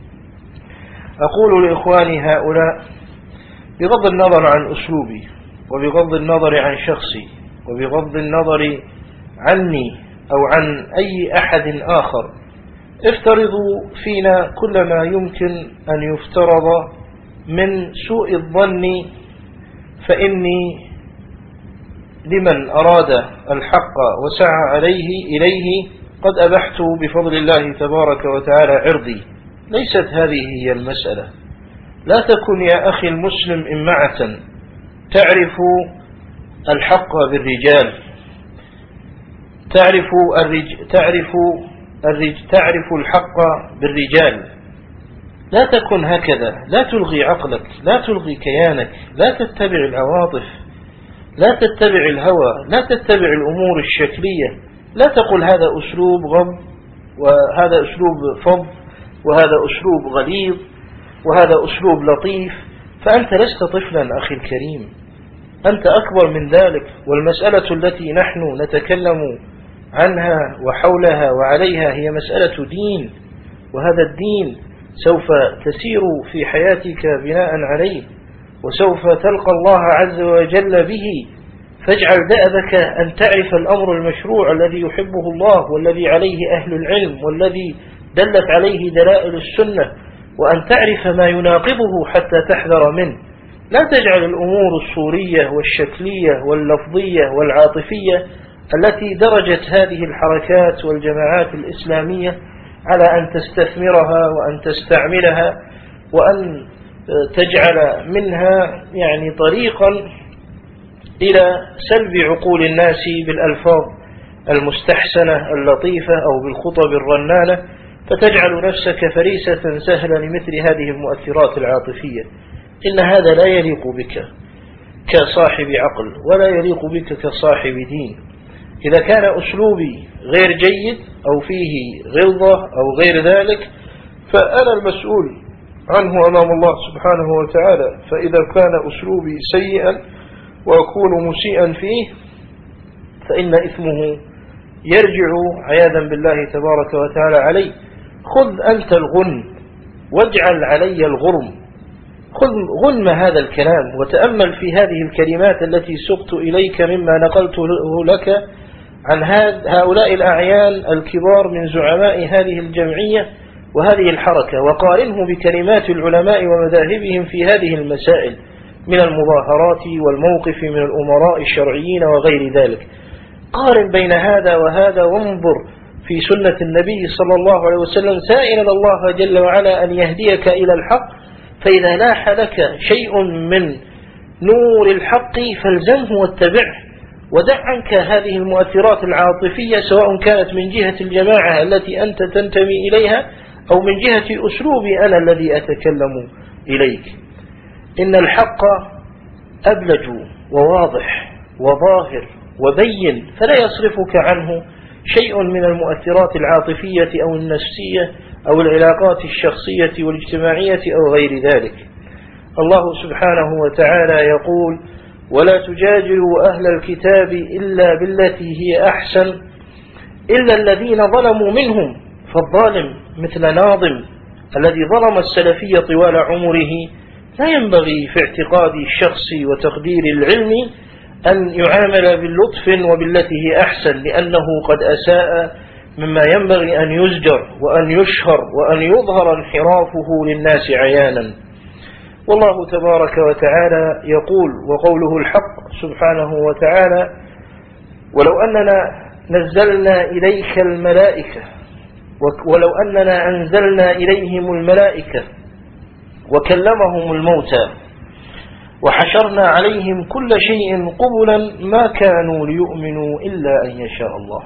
أقول لإخواني هؤلاء بغض النظر عن أسلوبي وبغض النظر عن شخصي وبغض النظر عني أو عن أي أحد آخر، افترضوا فينا كل ما يمكن أن يفترض من سوء الظن، فإني لمن أراد الحق وسعى إليه قد أبحت بفضل الله تبارك وتعالى عرضي. ليست هذه هي المسألة. لا تكن يا أخي المسلم إمعة تعرف الحق بالرجال، تعرف الحق بالرجال. لا تكن هكذا، لا تلغي عقلك، لا تلغي كيانك، لا تتبع العواطف، لا تتبع الهوى، لا تتبع الأمور الشكلية. لا تقل هذا أسلوب غض وهذا أسلوب فض وهذا أسلوب غليظ وهذا أسلوب لطيف، فأنت لست طفلا أخي الكريم، أنت أكبر من ذلك. والمسألة التي نحن نتكلم عنها وحولها وعليها هي مسألة دين، وهذا الدين سوف تسير في حياتك بناء عليه، وسوف تلقى الله عز وجل به. فاجعل دأبك أن تعرف الأمر المشروع الذي يحبه الله والذي عليه أهل العلم والذي دلت عليه دلائل السنة، وأن تعرف ما يناقضه حتى تحذر منه. لا تجعل الأمور الصورية والشكلية واللفظية والعاطفية التي درجت هذه الحركات والجماعات الإسلامية على أن تستثمرها وأن تستعملها وأن تجعل منها يعني طريقا إلى سلب عقول الناس بالألفاظ المستحسنة اللطيفة أو بالخطب الرنانة، فتجعل نفسك فريسة سهلة لمثل هذه المؤثرات العاطفية. إن هذا لا يليق بك كصاحب عقل ولا يليق بك كصاحب دين. إذا كان أسلوبي غير جيد أو فيه غلظة أو غير ذلك فأنا المسؤول عنه أمام الله سبحانه وتعالى. فإذا كان أسلوبي سيئا وأكون مسيئا فيه فإن إثمه يرجع عياذا بالله تبارك وتعالى علي. خذ أنت الغنم واجعل علي الغرم. خذ غنم هذا الكلام وتأمل في هذه الكلمات التي سقت إليك مما نقلته لك عن هؤلاء الأعيان الكبار من زعماء هذه الجمعية وهذه الحركة، وقارنه بكلمات العلماء ومذاهبهم في هذه المسائل من المظاهرات والموقف من الأمراء الشرعيين وغير ذلك. قارن بين هذا وهذا وانظر في سنة النبي صلى الله عليه وسلم سائلا الله جل وعلا أن يهديك إلى الحق، فإذا لاح لك شيء من نور الحق فالزمه واتبعه، ودع عنك هذه المؤثرات العاطفية سواء كانت من جهة الجماعة التي أنت تنتمي إليها أو من جهة أسلوبي أنا الذي أتكلم إليك. إن الحق أبلج وواضح وظاهر وبين، فلا يصرفك عنه شيء من المؤثرات العاطفية أو النفسية أو العلاقات الشخصية والاجتماعية أو غير ذلك. الله سبحانه وتعالى يقول: ولا تجادلوا أهل الكتاب إلا بالتي هي أحسن إلا الذين ظلموا منهم. فالظالم مثل ناظم الذي ظلم السلفية طوال عمره لا ينبغي في اعتقاد الشخص وتقدير العلم أن يعامل باللطف وبالتي هي أحسن، لأنه قد أساء مما ينبغي أن يزجر وأن يشهر وأن يظهر انحرافه للناس عيانا. والله تبارك وتعالى يقول وقوله الحق سبحانه وتعالى: ولو أننا نزلنا إليك الملائكة ولو أننا أنزلنا إليهم الملائكة وكلمهم الموتى وحشرنا عليهم كل شيء قبلا ما كانوا ليؤمنوا إلا أن يشاء الله.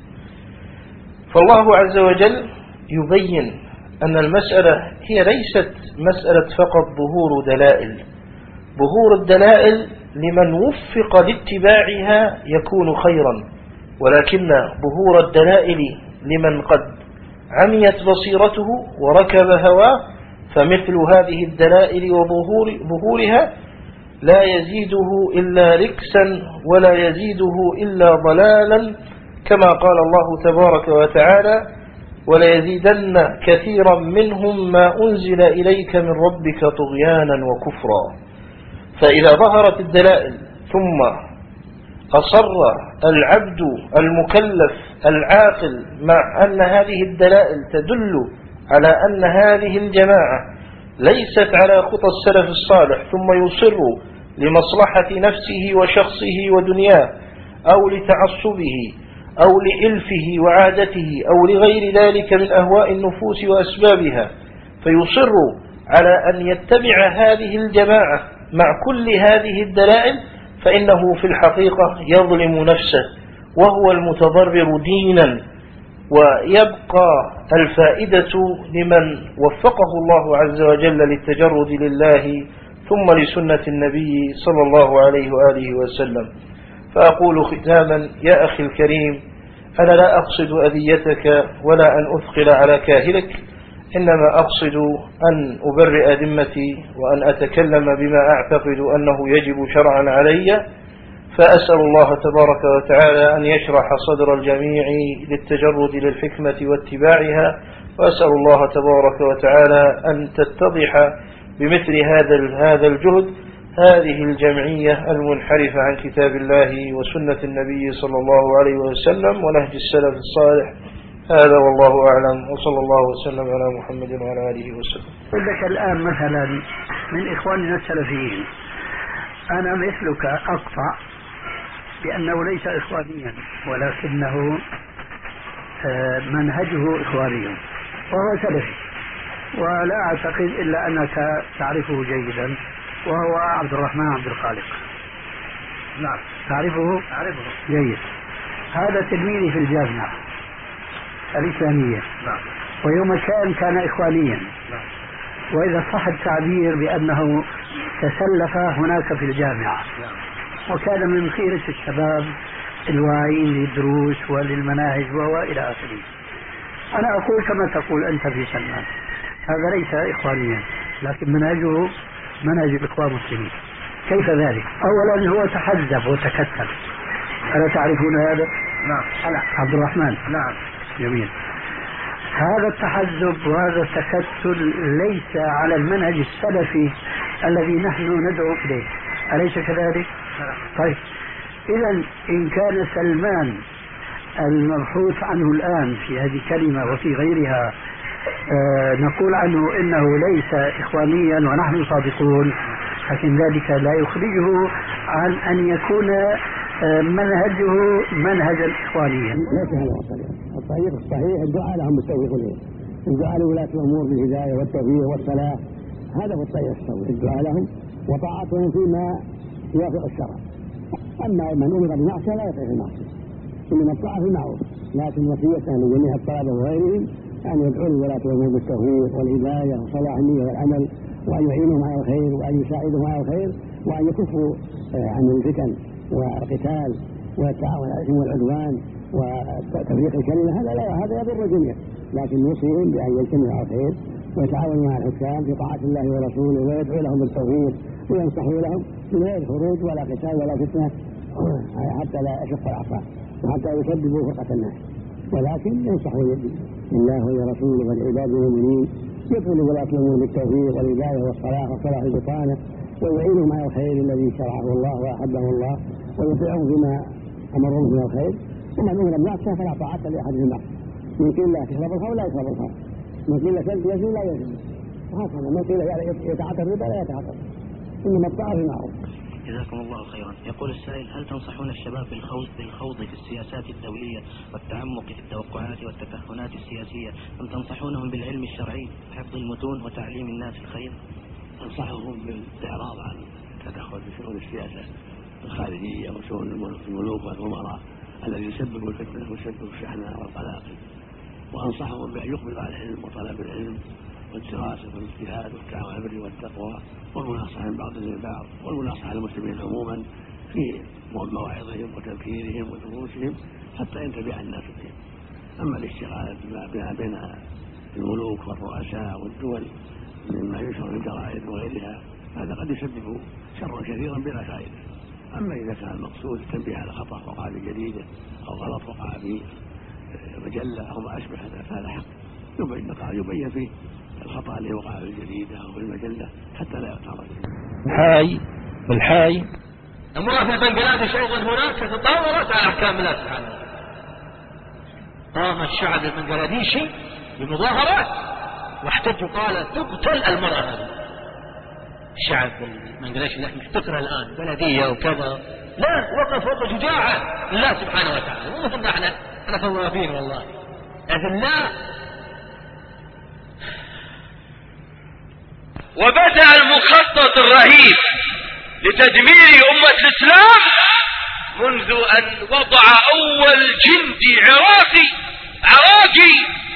فالله عز وجل يبين أن المسألة هي ليست مسألة فقط ظهور دلائل. ظهور الدلائل لمن وفق لاتباعها يكون خيرا، ولكن ظهور الدلائل لمن قد عميت بصيرته وركب هواه فمثل هذه الدلائل وظهورها لا يزيده إلا ركسا ولا يزيده إلا ضلالا، كما قال الله تبارك وتعالى: ولا يزيدن كثيرا منهم ما أنزل إليك من ربك طغيانا وكفرا. فإذا ظهرت الدلائل ثم أصر العبد المكلف العاقل مع أن هذه الدلائل تدل على أن هذه الجماعة ليست على خطى السلف الصالح، ثم يصر لمصلحة نفسه وشخصه ودنياه أو لتعصبه أو لإلفه وعادته أو لغير ذلك من أهواء النفوس وأسبابها، فيصر على أن يتبع هذه الجماعة مع كل هذه الدلائل، فإنه في الحقيقة يظلم نفسه وهو المتضرر دينا، ويبقى الفائدة لمن وفقه الله عز وجل للتجرد لله ثم لسنة النبي صلى الله عليه وآله وسلم. فأقول ختاما: يا أخي الكريم، أنا لا أقصد أذيتك ولا أن أثقل على كاهلك، إنما أقصد أن أبرئ ذمتي وأن أتكلم بما أعتقد أنه يجب شرعا علي. فأسأل الله تبارك وتعالى أن يشرح صدر الجميع للتجرد للحكمة واتباعها، وأسأل الله تبارك وتعالى أن تتضح بمثل هذا الجهد هذه الجمعية المنحرفة عن كتاب الله وسنة النبي صلى الله عليه وسلم ونهج السلف الصالح. هذا والله أعلم، وصلى الله وسلم على محمد وعلى آله وسلم. عندك الآن مثلا من إخواننا السلفيين أنا مثلك أقطع بأنه ليس إخوانيا ولكنه منهجه إخواني وهو سلفي، ولا أعتقد إلا أنك تعرفه جيدا، وهو عبد الرحمن عبد الخالق. نعم تعرفه؟ أعرفه جيد. هذا تلميذي في الجامعة الإسلامية. نعم. ويوم كان إخوانيا. نعم. وإذا صح التعبير بأنه تسلف هناك في الجامعة. نعم. وكان من خيرة الشباب الواعيين للدروس وللمناهج وإلى آخره. أنا أقول كما تقول أنت في سلمان، هذا ليس إخوانيا، لكن منهجه منهج الإخوان المسلمين. كيف ذلك؟ أولا هو تحزب وتكتل، ألا تعرفون هذا؟ نعم. عبد الرحمن. نعم. جميل. هذا التحزب وهذا التكتل ليس على المنهج السلفي الذي نحن ندعو إليه، أليس كذلك؟ طيب، إذا إن كان سلمان المبحوث عنه الآن في هذه الكلمة وفي غيرها نقول عنه إنه ليس إخوانيا ونحن صادقون، لكن ذلك لا يخرجه عن أن يكون منهجه منهجا إخوانيا. ليس هذا الطريق الصحيح الدعاء لهم بالتوفيق والهداية، الدعاء لولاة الأمور بالهداية والتوفيق والصلاح، هذا هو الطريق الصحيح، الدعاء لهم وطاعتهم فيما يوافق الشرع. أما من أمر بالمعصية لا يطيع المعصية، إنما الطاعة في المعروف، لكن وصيتنا لجميع الطلبة وغيرهم أن يدعوا لولاة الأمور بالتوفيق والهداية وصلاح النية والعمل، وأن يعينهم على الخير وأن يساعدهم على الخير، وأن يكفوا عن الفتن والقتال والتعاون على الإثم والعدوان وتفريق الكلمة. هذا يضر الجميع، لكن نوصيهم بأن يجتمعوا على الخير ويتعاونوا مع الحكام في طاعة الله ورسوله ويدعو لهم بالتوفيق وينصحوا لهم من غير خروج ولا قتال ولا فتنة حتى لا يشق العصا وحتى يسببوا فرقة الناس، ولكن ينصحوا لله ولرسوله ولعباد المؤمنين، يدعو لولاة الأمور بالتوفيق والهداية والصلاح وصلاح البطانة، ويعينهم على الخير الذي شرعه الله وأحبه الله، ويطيعهم فيما أمرهم من الخير. ومن أمر بالمعصية فلا طاعة لأحد في المعصية، من قيل لا تشرب الخمر لا يشرب الخمر، من قيل يزني لا يزني، وهكذا من قيل يتعاطى الربا لا يتعاطى، إنما الطاعة في المعروف. جزاكم الله خيرا. يقول السائل: هل تنصحون الشباب بالخوض في السياسات الدولية والتعمق في التوقعات والتكهنات السياسية، أم تنصحونهم بالعلم الشرعي وحفظ المتون وتعليم الناس الخير؟ أنصحهم بالإعراض عن التدخل في شؤون السياسة الخارجية وشؤون الملوك والأمراء الذي يسبب الفتنة ويسبب الشحنة والقلاقل، وأنصحهم بأن يقبلوا على العلم وطلب العلم والدراسة والاجتهاد والتعاون على البر والتقوى والمناصحة من بعضهم لبعض والمناصحة للمسلمين عموما في مواعظهم وتذكيرهم ودروسهم حتى ينتبه الناس بهم. أما الاشتغال بما بين الملوك والرؤساء والدول مما ينشر في الجرائد وغيرها هذا قد يسبب شرا كثيرا بلا فائدة. أما إذا كان المقصود التنبيه على خطأ وقع بجريدة أو غلط وقع في مجلة أو ما أشبه فهذا حق يبين فيه الخطأ اللي وقع في الجريدة أو في المجلة حتى لا يعترض. الحاي المرأة في بنغلاديش أيضا هناك تطاولت على أحكام الله سبحانه وتعالى. قام الشعب البنغلاديشي بمظاهرات واحتجوا، قال تقتل المرأة هذه. الشعب البنغلاديشي نحن نحتقر الآن بلدية وكذا، لا، وقف شجاعة لله سبحانه وتعالى، مو مثل احنا ثوابين والله أذلاء. وبدأ المخطط الرهيب لتدمير أمة الإسلام منذ أن وضع أول جندي عراقي